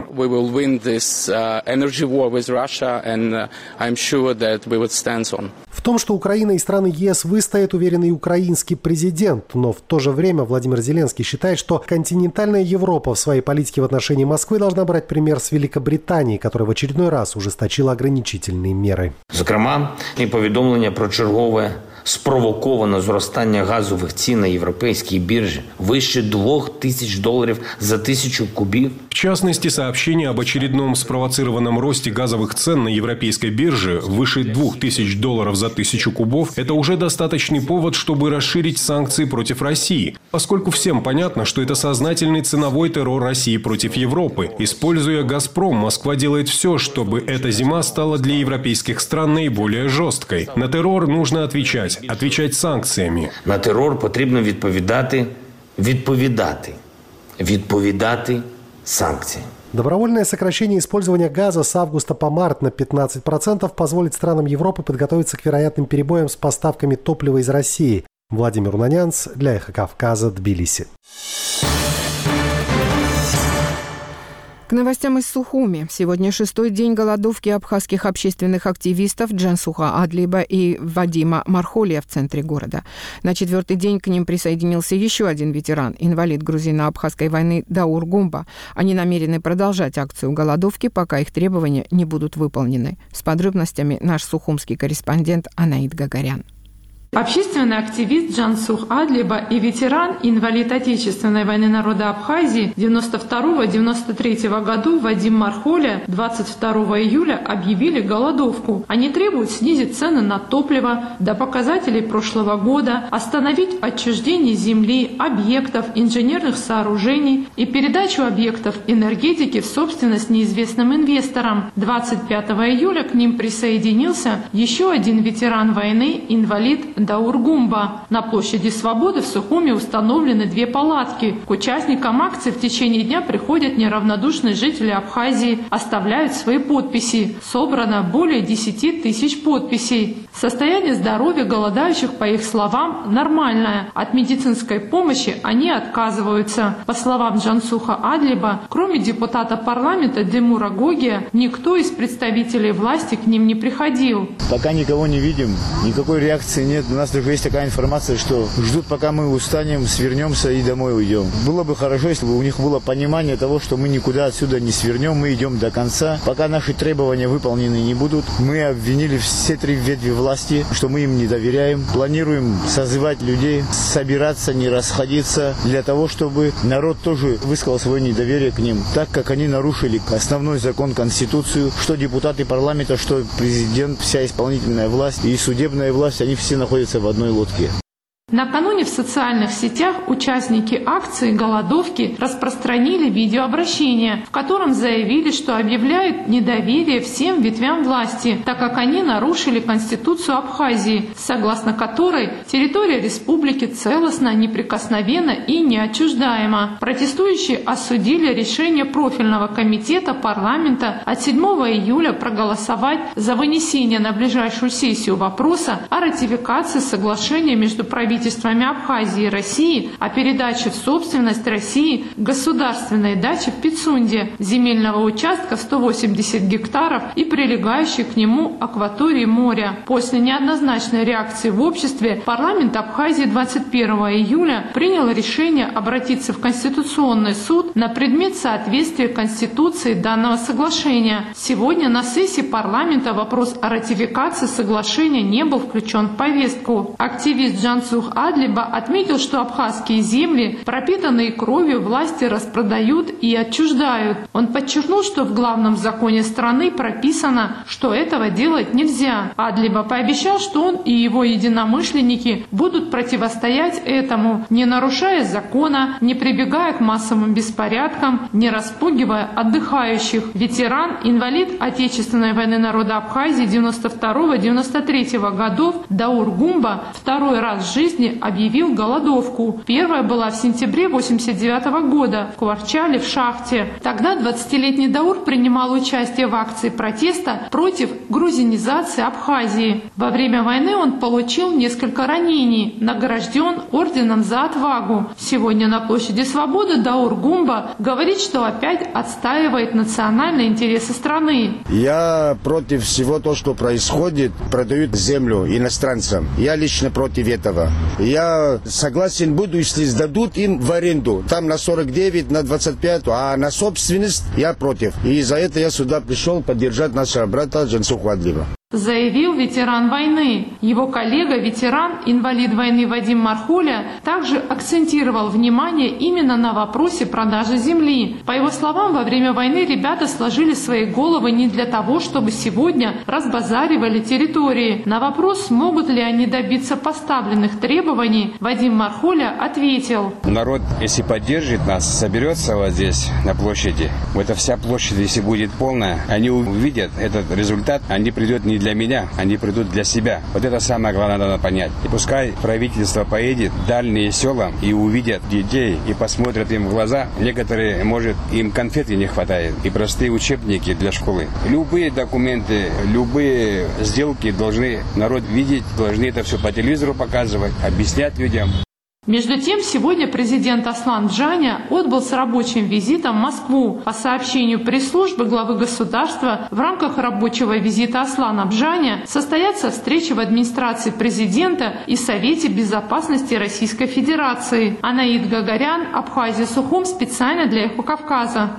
В том, что Украина и страны ЕС выстоят, уверен и украинский президент. Но в то же время Владимир Зеленский считает, что континентальная Европа в своей политике в отношении Москвы должна брать пример с Великобритании, которая в очередной раз ужесточила ограничительные меры.
Зокрема, і повідомлення про чергове спровоковане зростання газових цін на європейській біржі вище $2000 за 1000 кубів.
В частности, сообщение об очередном спровоцированном росте газовых цен на европейской бирже выше $2000 за 1000 кубов – это уже достаточный повод, чтобы расширить санкции против России, поскольку всем понятно, что это сознательный ценовой террор России против Европы. Используя «Газпром», Москва делает все, чтобы эта зима стала для европейских стран наиболее жесткой. На террор нужно отвечать санкциями.
На террор потрібно відповідати санкциями.
Добровольное сокращение использования газа с августа по март на 15% позволит странам Европы подготовиться к вероятным перебоям с поставками топлива из России. Владимир Унанянц для «Эхо Кавказа», Тбилиси.
К новостям из Сухуми. Сегодня 6-й день голодовки абхазских общественных активистов Джансуха Адлиба и Вадима Мархолия в центре города. На 4-й день к ним присоединился еще один ветеран, инвалид грузино-абхазской войны Даур Гумба. Они намерены продолжать акцию голодовки, пока их требования не будут выполнены. С подробностями наш сухумский корреспондент Анаид Гагарян.
Общественный активист Джансух Адлиба и ветеран, инвалид Отечественной войны народа Абхазии 92-93 году Вадим Мархоля 22 июля объявили голодовку. Они требуют снизить цены на топливо до показателей прошлого года, остановить отчуждение земли, объектов, инженерных сооружений и передачу объектов энергетики в собственность неизвестным инвесторам. 25 июля к ним присоединился еще один ветеран войны, инвалид Даур Гумба. На площади Свободы в Сухуми установлены 2 палатки. К участникам акции в течение дня приходят неравнодушные жители Абхазии, оставляют свои подписи. Собрано более 10 тысяч подписей. Состояние здоровья голодающих, по их словам, нормальное. От медицинской помощи они отказываются. По словам Джансуха Адлиба, кроме депутата парламента Демура Гогия, никто из представителей власти к ним не приходил.
Пока никого не видим, никакой реакции нет. У нас даже есть такая информация, что ждут, пока мы устанем, свернемся и домой уйдем. Было бы хорошо, если бы у них было понимание того, что мы никуда отсюда не свернем, мы идем до конца. Пока наши требования выполнены не будут, мы обвинили все 3 ветви власти, что мы им не доверяем. Планируем созывать людей, собираться, не расходиться, для того, чтобы народ тоже высказал свое недоверие к ним, так как они нарушили основной закон, Конституцию, что депутаты парламента, что президент, вся исполнительная власть и судебная власть, они все находятся в одной лодке.
Накануне в социальных сетях участники акции голодовки распространили видеообращение, в котором заявили, что объявляют недоверие всем ветвям власти, так как они нарушили Конституцию Абхазии, согласно которой территория республики целостна, неприкосновенна и неотчуждаема. Протестующие осудили решение профильного комитета парламента от 7 июля проголосовать за вынесение на ближайшую сессию вопроса о ратификации соглашения между правительствами Абхазии и России о передаче в собственность России государственной дачи в Пицунде, земельного участка в 180 гектаров и прилегающей к нему акватории моря. После неоднозначной реакции в обществе парламент Абхазии 21 июля принял решение обратиться в Конституционный суд на предмет соответствия Конституции данного соглашения. Сегодня на сессии парламента вопрос о ратификации соглашения не был включен в повестку. Активист Джансух Адлиба отметил, что абхазские земли, пропитанные кровью, власти распродают и отчуждают. Он подчеркнул, что в главном законе страны прописано, что этого делать нельзя. Адлиба пообещал, что он и его единомышленники будут противостоять этому, не нарушая закона, не прибегая к массовым беспорядкам, не распугивая отдыхающих. Ветеран, инвалид Отечественной войны народа Абхазии 92-93 годов Даур Гумба второй раз в жизни объявил голодовку. Первая была в сентябре 1989 года в Кварчале в шахте. Тогда 20-летний Даур принимал участие в акции протеста против грузинизации Абхазии. Во время войны он получил несколько ранений, награжден орденом за отвагу. Сегодня на площади Свободы Даур Гумба говорит, что опять отстаивает национальные интересы страны.
Я против всего того, что происходит, продают землю иностранцам. Я лично против этого. Я согласен буду, если сдадут им в аренду. Там на 49, на 25, а на собственность я против. И за это я сюда пришел поддержать нашего брата Джансуха Адлиба.
Заявил ветеран войны. Его коллега, ветеран, инвалид войны Вадим Мархоля, также акцентировал внимание именно на вопросе продажи земли. По его словам, во время войны ребята сложили свои головы не для того, чтобы сегодня разбазаривали территории. На вопрос, смогут ли они добиться поставленных требований, Вадим Мархоля ответил.
Народ, если поддержит нас, соберется вот здесь, на площади. Вот эта вся площадь, если будет полная, они увидят этот результат, они придут не для меня, они придут для себя. Вот это самое главное надо понять. И пускай правительство поедет в дальние села и увидят детей, и посмотрят им в глаза. Некоторые, может, им конфеты не хватает, и простые учебники для школы. Любые документы, любые сделки должны народ видеть, должны это все по телевизору показывать, объяснять людям.
Между тем, сегодня президент Аслан Джаня отбыл с рабочим визитом в Москву. По сообщению пресс-службы главы государства, в рамках рабочего визита Аслана Джаня состоятся встречи в администрации президента и Совете безопасности Российской Федерации. Анаид Гагарян, Абхазия, Сухум, специально для Эхо Кавказа.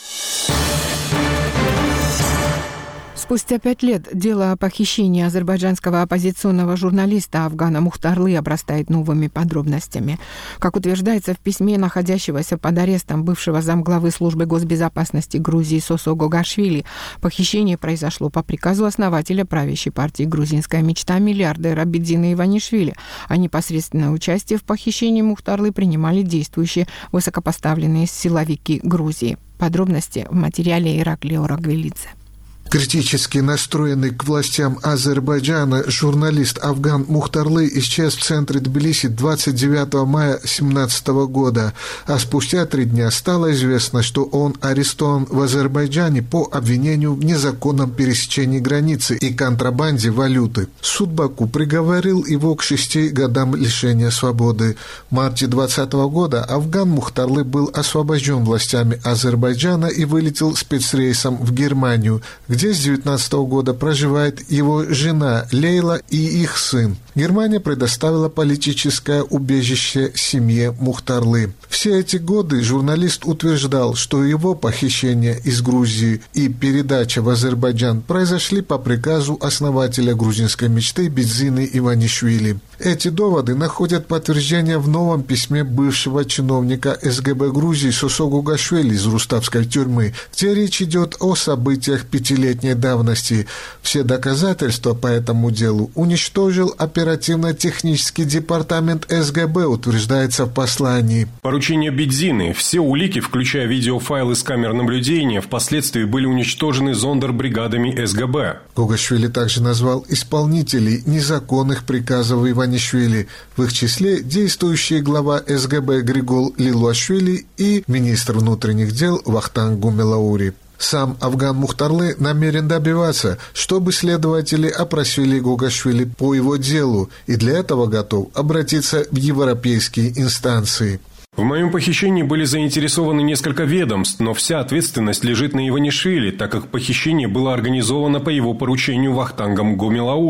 Спустя 5 лет дело о похищении азербайджанского оппозиционного журналиста Афгана Мухтарлы обрастает новыми подробностями. Как утверждается в письме находящегося под арестом бывшего замглавы службы госбезопасности Грузии Сосо Гогашвили, похищение произошло по приказу основателя правящей партии «Грузинская мечта» миллиардера Бедзина Иванишвили, а непосредственное участие в похищении Мухтарлы принимали действующие высокопоставленные силовики Грузии. Подробности в материале Ираклия Орагвелидзе.
Критически настроенный к властям Азербайджана журналист Афган Мухтарлы исчез в центре Тбилиси 29 мая 2017 года, а спустя 3 дня стало известно, что он арестован в Азербайджане по обвинению в незаконном пересечении границы и контрабанде валюты. Суд Баку приговорил его к 6 годам лишения свободы. В марте 2020 года Афган Мухтарлы был освобожден властями Азербайджана и вылетел спецрейсом в Германию, где с 2019 года проживает его жена Лейла и их сын. Германия предоставила политическое убежище семье Мухтарлы. Все эти годы журналист утверждал, что его похищение из Грузии и передача в Азербайджан произошли по приказу основателя грузинской мечты Бедзины Иванишвили. Эти доводы находят подтверждение в новом письме бывшего чиновника СГБ Грузии Сосо Гогашвили из Руставской тюрьмы, где речь идет о событиях 5-летней давности. Все доказательства по этому делу уничтожил оперативно-технический департамент СГБ, утверждается в послании.
Поручение Бедзины. Все улики, включая видеофайлы с камер наблюдения, впоследствии были уничтожены зондербригадами СГБ.
Гогашвили также назвал исполнителей незаконных приказов Иванишвили, в их числе действующий глава СГБ Григол Лилуашвили и министр внутренних дел Вахтанг Гумелаури. Сам Афган Мухтарлы намерен добиваться, чтобы следователи опросили Гогашвили по его делу, и для этого готов обратиться в европейские инстанции.
В моем похищении были заинтересованы несколько ведомств, но вся ответственность лежит на Иванишвили, так как похищение было организовано по его поручению Вахтангом Гумелаури.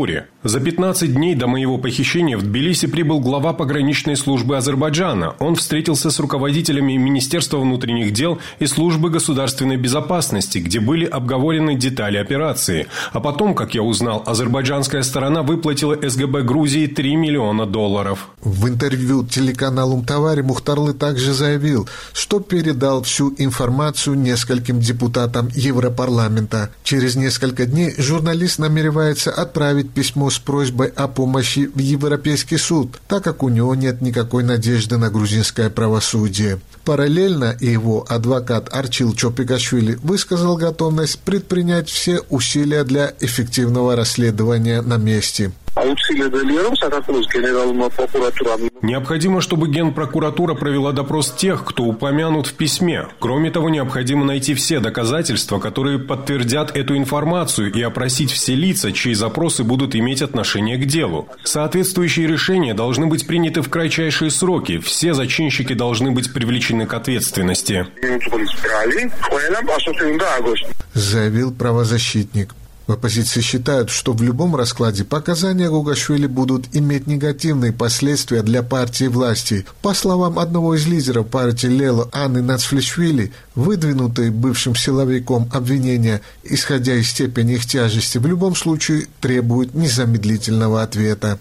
За 15 дней до моего похищения в Тбилиси прибыл глава пограничной службы Азербайджана. Он встретился с руководителями Министерства внутренних дел и службы государственной безопасности, где были обговорены детали операции. А потом, как я узнал, азербайджанская сторона выплатила СГБ Грузии $3 миллиона.
В интервью телеканалу «Мтавари» Мухтарлы также заявил, что передал всю информацию нескольким депутатам Европарламента. Через несколько дней журналист намеревается отправить письмо с просьбой о помощи в Европейский суд, так как у него нет никакой надежды на грузинское правосудие. Параллельно его адвокат Арчил Чопикашвили высказал готовность предпринять все усилия для эффективного расследования на месте.
Необходимо, чтобы Генпрокуратура провела допрос тех, кто упомянут в письме. Кроме того, необходимо найти все доказательства, которые подтвердят эту информацию, и опросить все лица, чьи запросы будут иметь отношение к делу. Соответствующие решения должны быть приняты в кратчайшие сроки. Все зачинщики должны быть привлечены к ответственности,
заявил правозащитник. В оппозиции считают, что в любом раскладе показания Гугашвили будут иметь негативные последствия для партии власти. По словам одного из лидеров партии Лело Анны Нацфлишвили, выдвинутые бывшим силовиком обвинения, исходя из степени их тяжести, в любом случае требуют незамедлительного ответа.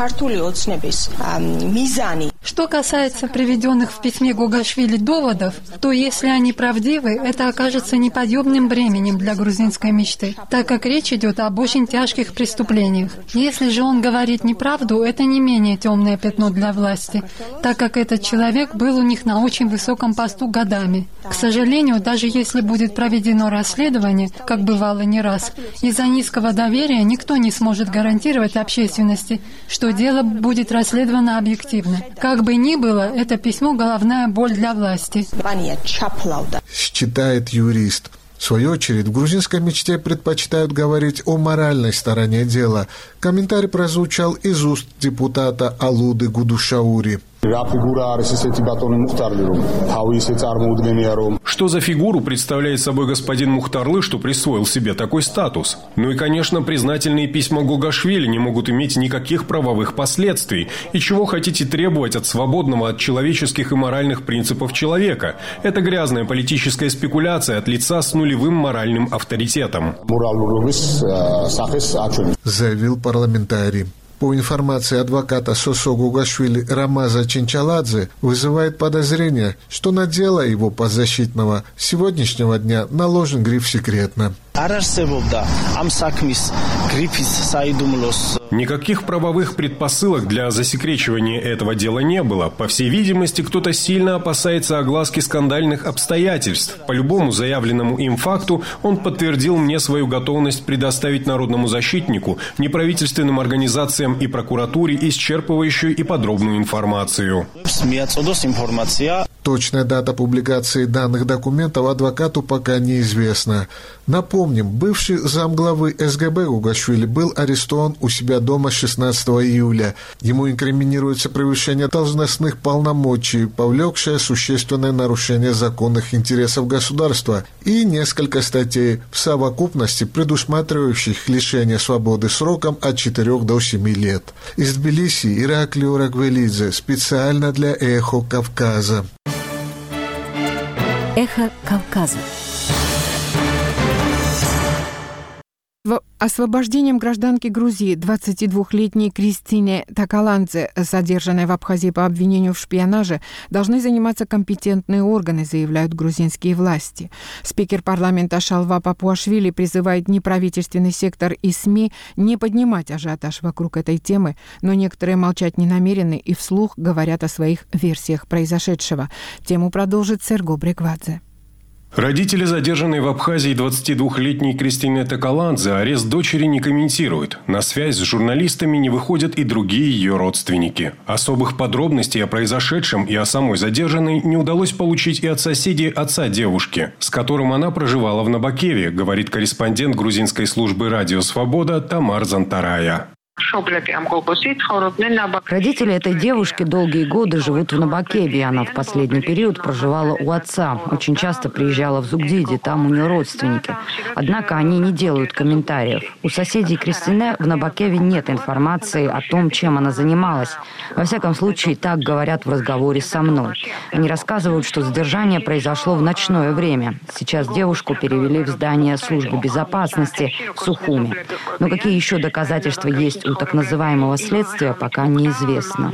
Что касается приведенных в письме Гугашвили доводов, то если они правдивы, это окажется неподъемным бременем для грузинской мечты, так как речь идет об очень тяжких преступлениях. Если же он говорит неправду, это не менее темное пятно для власти, так как этот человек был у них на очень высоком посту годами. К сожалению, даже если будет проведено расследование, как бывало не раз, из-за низкого доверия никто не сможет гарантировать общественности, что дело будет расследовано объективно. Как бы ни было, это письмо – головная боль для власти.
Считает юрист. В свою очередь, в грузинской мечте предпочитают говорить о моральной стороне дела. Комментарий прозвучал из уст депутата Алуды Гудушаури.
Что за фигуру представляет собой господин Мухтарлы, что присвоил себе такой статус? Ну и, конечно, признательные письма Гугашвили не могут иметь никаких правовых последствий. И чего хотите требовать от свободного от человеческих и моральных принципов человека? Это грязная политическая спекуляция от лица с нулевым моральным авторитетом,
заявил парламентарий. По информации адвоката Сосо Гугашвили Рамаза Чинчаладзе, вызывает подозрение, что на дело его подзащитного с сегодняшнего дня наложен гриф «секретно».
Никаких правовых предпосылок для засекречивания этого дела не было. По всей видимости, кто-то сильно опасается огласки скандальных обстоятельств. По любому заявленному им факту он подтвердил мне свою готовность предоставить народному защитнику, неправительственным организациям и прокуратуре исчерпывающую и подробную информацию.
Точная дата публикации данных документов адвокату пока неизвестна. Напомним, бывший замглавы СГБ Гугашвили был арестован у себя дома 16 июля. Ему инкриминируется превышение должностных полномочий, повлекшее существенное нарушение законных интересов государства, и несколько статей в совокупности, предусматривающих лишение свободы сроком от 4 до 7 лет. Из Тбилиси Ираклио Рагвелидзе специально для «Эхо Кавказа».
Эхо Кавказа.
Освобождением гражданки Грузии 22-летней Кристине Такаладзе, задержанной в Абхазии по обвинению в шпионаже, должны заниматься компетентные органы, заявляют грузинские власти. Спикер парламента Шалва Папуашвили призывает неправительственный сектор и СМИ не поднимать ажиотаж вокруг этой темы, но некоторые молчать не намерены и вслух говорят о своих версиях произошедшего. Тему продолжит Серго Бреквадзе.
Родители задержанной в Абхазии 22-летней Кристины Такаладзе арест дочери не комментируют. На связь с журналистами не выходят и другие ее родственники. Особых подробностей о произошедшем и о самой задержанной не удалось получить и от соседей отца девушки, с которым она проживала в Набакеве, говорит корреспондент грузинской службы «Радио Свобода» Тамар Зантарая.
Родители этой девушки долгие годы живут в Набакеве. Она в последний период проживала у отца. Очень часто приезжала в Зугдиди, там у нее родственники. Однако они не делают комментариев. У соседей Кристине в Набакеве нет информации о том, чем она занималась. Во всяком случае, так говорят в разговоре со мной. Они рассказывают, что задержание произошло в ночное время. Сейчас девушку перевели в здание службы безопасности в Сухуми. Но какие еще доказательства есть у так называемого следствия, пока неизвестно.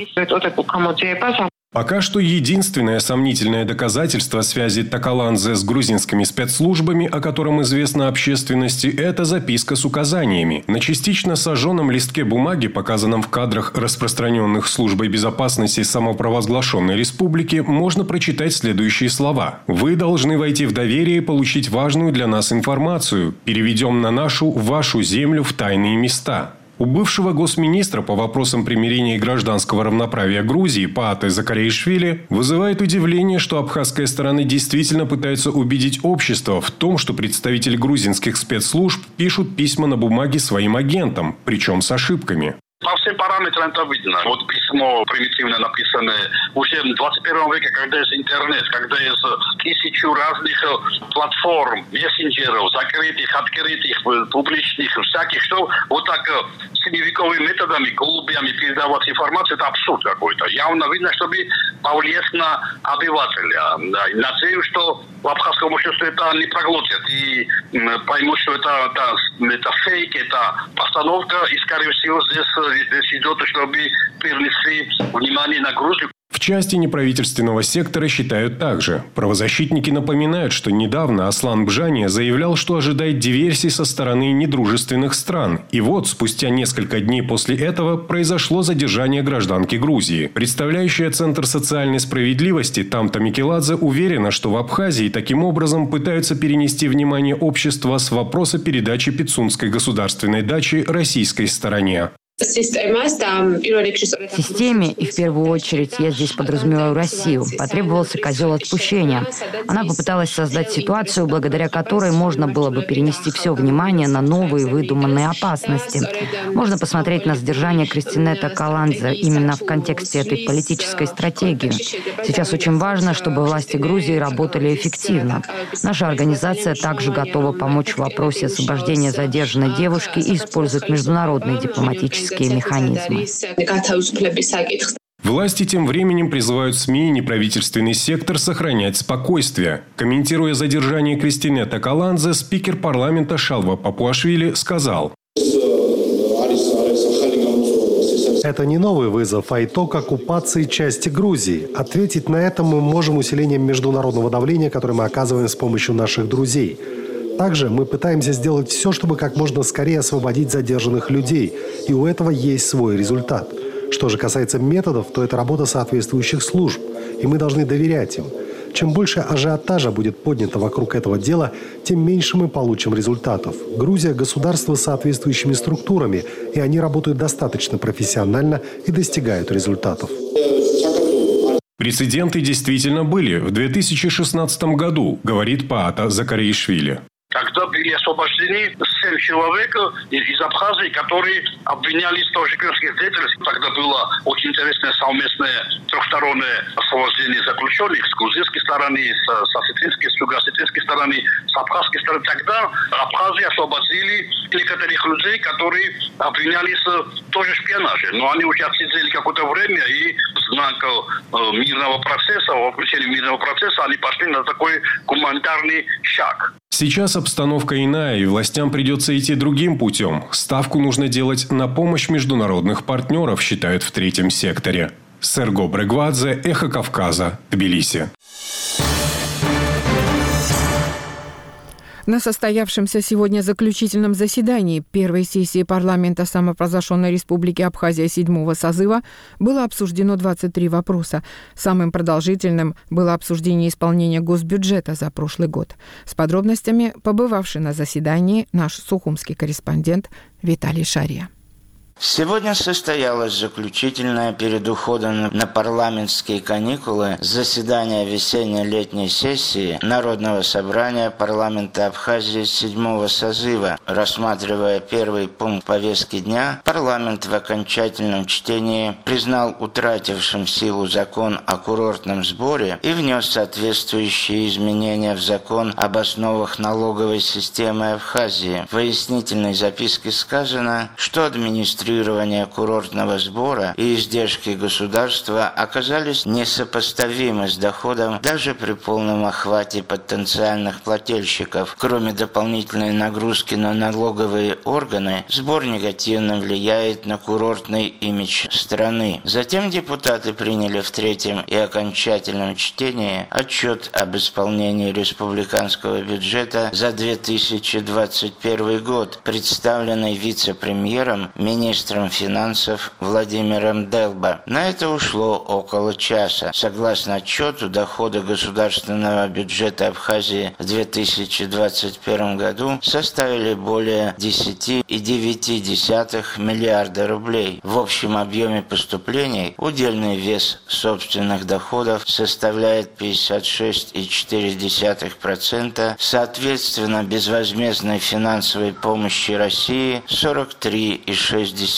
Пока что единственное сомнительное доказательство связи Такаландзе с грузинскими спецслужбами, о котором известно общественности, это записка с указаниями. На частично сожженном листке бумаги, показанном в кадрах, распространенных Службой безопасности самопровозглашенной республики, можно прочитать следующие слова. «Вы должны войти в доверие и получить важную для нас информацию. Переведем на вашу землю в тайные места». У бывшего госминистра по вопросам примирения и гражданского равноправия Грузии Пааты Закаришвили вызывает удивление, что абхазская сторона действительно пытается убедить общество в том, что представители грузинских спецслужб пишут письма на бумаге своим агентам, причем с ошибками.
По всем параметрам это видно. Вот письмо примитивно написанное уже в 21 веке, когда есть интернет, когда есть тысячу разных платформ, мессенджеров, закрытых, открытых, публичных, всяких, что вот так средневековыми методами, голубями передавать информацию, это абсурд какой-то. Явно видно, чтобы повлиять на обывателя. Да. Надеюсь, что в абхазском обществе это не проглотят и поймут, что это фейк, это постановка, и, скорее всего, здесь идет, чтобы перенесли внимание на Грузию.
В части неправительственного сектора считают так же. Правозащитники напоминают, что недавно Аслан Бжания заявлял, что ожидает диверсий со стороны недружественных стран. И вот, спустя несколько дней после этого, произошло задержание гражданки Грузии. Представляющая Центр социальной справедливости Тамта Микеладзе уверена, что в Абхазии таким образом пытаются перенести внимание общества с вопроса передачи Пицунской государственной дачи российской стороне.
Системе, и в первую очередь я здесь подразумеваю Россию, потребовался козел отпущения. Она попыталась создать ситуацию, благодаря которой можно было бы перенести все внимание на новые выдуманные опасности. Можно посмотреть на задержание Кристине Такаландзе именно в контексте этой политической стратегии. Сейчас очень важно, чтобы власти Грузии работали эффективно. Наша организация также готова помочь в вопросе освобождения задержанной девушки и использовать международные дипломатические механизмы.
Власти тем временем призывают СМИ и неправительственный сектор сохранять спокойствие. Комментируя задержание Кристине Такаландзе, спикер парламента Шалва Папуашвили сказал:
Это не новый вызов, а итог оккупации части Грузии. Ответить на это мы можем усилением международного давления, которое мы оказываем с помощью наших друзей. Также мы пытаемся сделать все, чтобы как можно скорее освободить задержанных людей. И у этого есть свой результат. Что же касается методов, то это работа соответствующих служб. И мы должны доверять им. Чем больше ажиотажа будет поднято вокруг этого дела, тем меньше мы получим результатов. Грузия – государство с соответствующими структурами, и они работают достаточно профессионально и достигают результатов.
Прецеденты действительно были в 2016 году, говорит Паата Закаришвили.
Когда были освобождены 7 человек из Абхазии, которые обвинялись в крымских деятельности. Тогда было очень интересное совместное трехстороннее освобождение заключенных с грузинской стороны, с осетинской, с юго-осетинской стороны, с абхазской стороны. Тогда Абхазии освободили некоторых людей, которые обвинялись тоже в шпионаже. Но они уже отсидели какое-то время, и в знак мирного процесса, в включении мирного процесса, они пошли на такой гуманитарный шаг.
Сейчас обстановка иная, и властям придется идти другим путем. Ставку нужно делать на помощь международных партнеров, считают в третьем секторе. Серго Брегвадзе, Эхо Кавказа, Тбилиси.
На состоявшемся сегодня заключительном заседании первой сессии парламента самопровозглашенной Республики Абхазия 7-го созыва было обсуждено 23 вопроса. Самым продолжительным было обсуждение исполнения госбюджета за прошлый год. С подробностями побывавший на заседании наш сухумский корреспондент Виталий Шария.
Сегодня состоялось заключительное перед уходом на парламентские каникулы заседание весенне-летней сессии Народного собрания парламента Абхазии 7-го созыва. Рассматривая первый пункт повестки дня, парламент в окончательном чтении признал утратившим силу закон о курортном сборе и внес соответствующие изменения в закон об основах налоговой системы Абхазии. В пояснительной записке сказано, что администрирование курортного сбора и издержки государства оказались несопоставимы с доходом даже при полном охвате потенциальных плательщиков. Кроме дополнительной нагрузки на налоговые органы, сбор негативно влияет на курортный имидж страны. Затем депутаты приняли в третьем и окончательном чтении отчет об исполнении республиканского бюджета за 2021 год, представленный вице-премьером, министром финансов Владимиром Делба. На это ушло около часа. Согласно отчету, доходы государственного бюджета Абхазии в 2021 году составили более 10,9 миллиарда рублей. В общем объеме поступлений удельный вес собственных доходов составляет 56,4%, соответственно, безвозмездной финансовой помощи России 43,6%.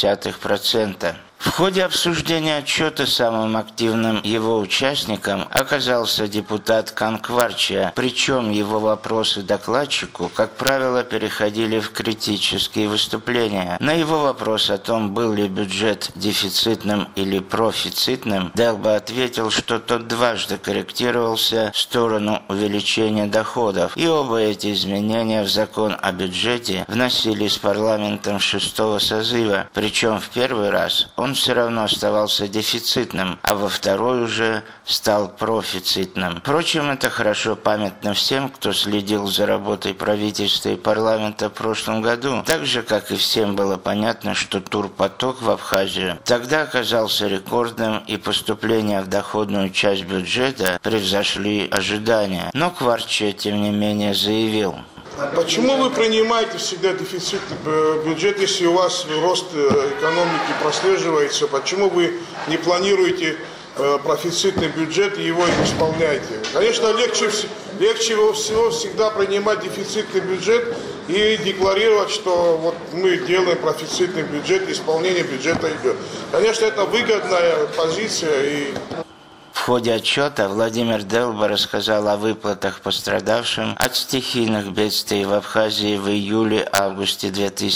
В ходе обсуждения отчета самым активным его участником оказался депутат Канкварчия, причем его вопросы докладчику, как правило, переходили в критические выступления. На его вопрос о том, был ли бюджет дефицитным или профицитным, Делба ответил, что тот дважды корректировался в сторону увеличения доходов, и оба эти изменения в закон о бюджете вносились парламентом 6-го созыва, причем в первый раз он все равно оставался дефицитным, а во второй уже стал профицитным. Впрочем, это хорошо памятно всем, кто следил за работой правительства и парламента в прошлом году, так же, как и всем было понятно, что турпоток в Абхазию тогда оказался рекордным, и поступления в доходную часть бюджета превзошли ожидания. Но Кварчия, тем не менее, заявил:
почему вы принимаете всегда дефицитный бюджет, если у вас рост экономики прослеживается? Почему вы не планируете профицитный бюджет и его исполняете? Конечно, легче всего всегда принимать дефицитный бюджет и декларировать, что вот мы делаем профицитный бюджет, исполнение бюджета идет. Конечно, это выгодная позиция.
В ходе отчета Владимир Делба рассказал о выплатах пострадавшим от стихийных бедствий в Абхазии в июле-августе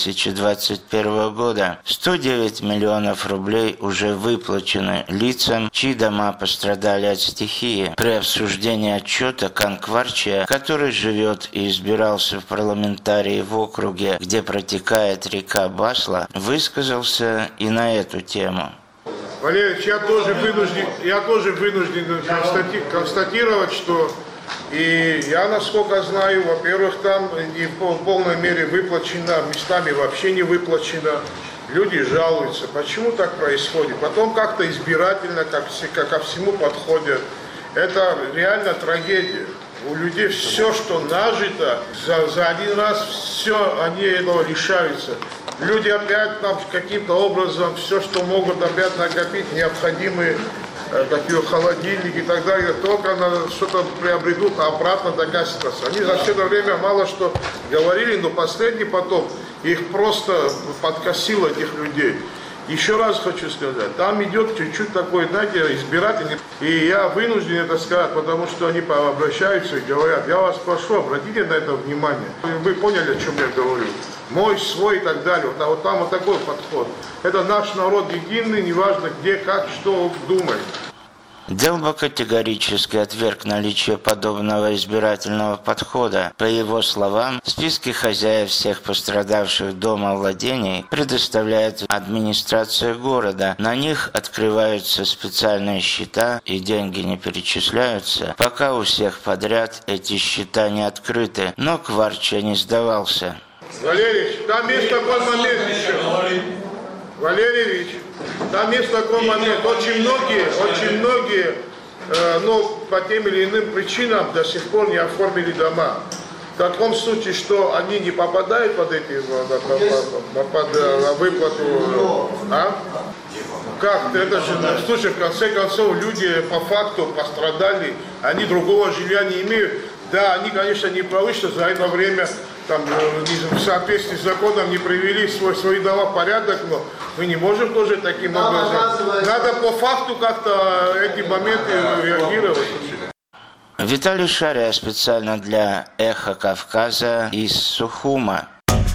2021 года. 109 миллионов рублей уже выплачены лицам, чьи дома пострадали от стихии. При обсуждении отчета Канкварчия, который живет и избирался в парламентарии в округе, где протекает река Басла, высказался и на эту тему.
Валерьевич, я тоже вынужден констатировать, что и я, насколько знаю, во-первых, там не в полной мере выплачено, местами вообще не выплачено. Люди жалуются, почему так происходит. Потом как-то избирательно ко всему подходят. Это реально трагедия. У людей все, что нажито, за один раз все, они этого лишаются. Люди опять там каким-то образом все, что могут опять накопить, необходимые такие холодильники и так далее, только что-то приобретут, а обратно такая ситуация. Они за все это время мало что говорили, но последний потом их просто подкосило, этих людей. Еще раз хочу сказать, там идет чуть-чуть такой, знаете, избирательный. И я вынужден это сказать, потому что они обращаются и говорят: я вас прошу, обратите на это внимание. Вы поняли, о чем я говорю? Мой, свой и так далее. Вот там вот такой подход. Это наш народ единый, неважно где, как, что думает.
Делба категорически отверг наличие подобного избирательного подхода. По его словам, списки хозяев всех пострадавших домовладений предоставляет администрация города. На них открываются специальные счета, и деньги не перечисляются, пока у всех подряд эти счета не открыты. Но Кварчия не сдавался.
Валерьевич, там есть такой момент еще. Валерьевич, там есть такой момент. Очень многие, по тем или иным причинам до сих пор не оформили дома. В таком случае, что они не попадают под эти под выплату, как? Это же, слушай, в конце концов, люди по факту пострадали, они другого жилья не имеют. Да, они, конечно, не правы, что за это время там, в соответствии с законом не привели свои дома в порядок, но мы не можем тоже таким образом. Надо по факту как-то эти моменты реагировать.
Виталий Шария специально для «Эхо Кавказа» из Сухума.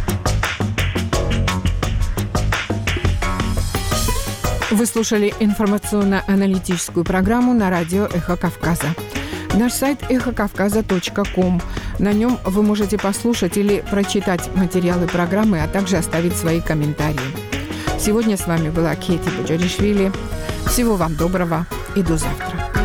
Вы слушали информационно-аналитическую программу на радио «Эхо Кавказа». Наш сайт эхокавказа.ком. На нем вы можете послушать или прочитать материалы программы, а также оставить свои комментарии. Сегодня с вами была Кети Буджаришвили. Всего вам доброго и до завтра.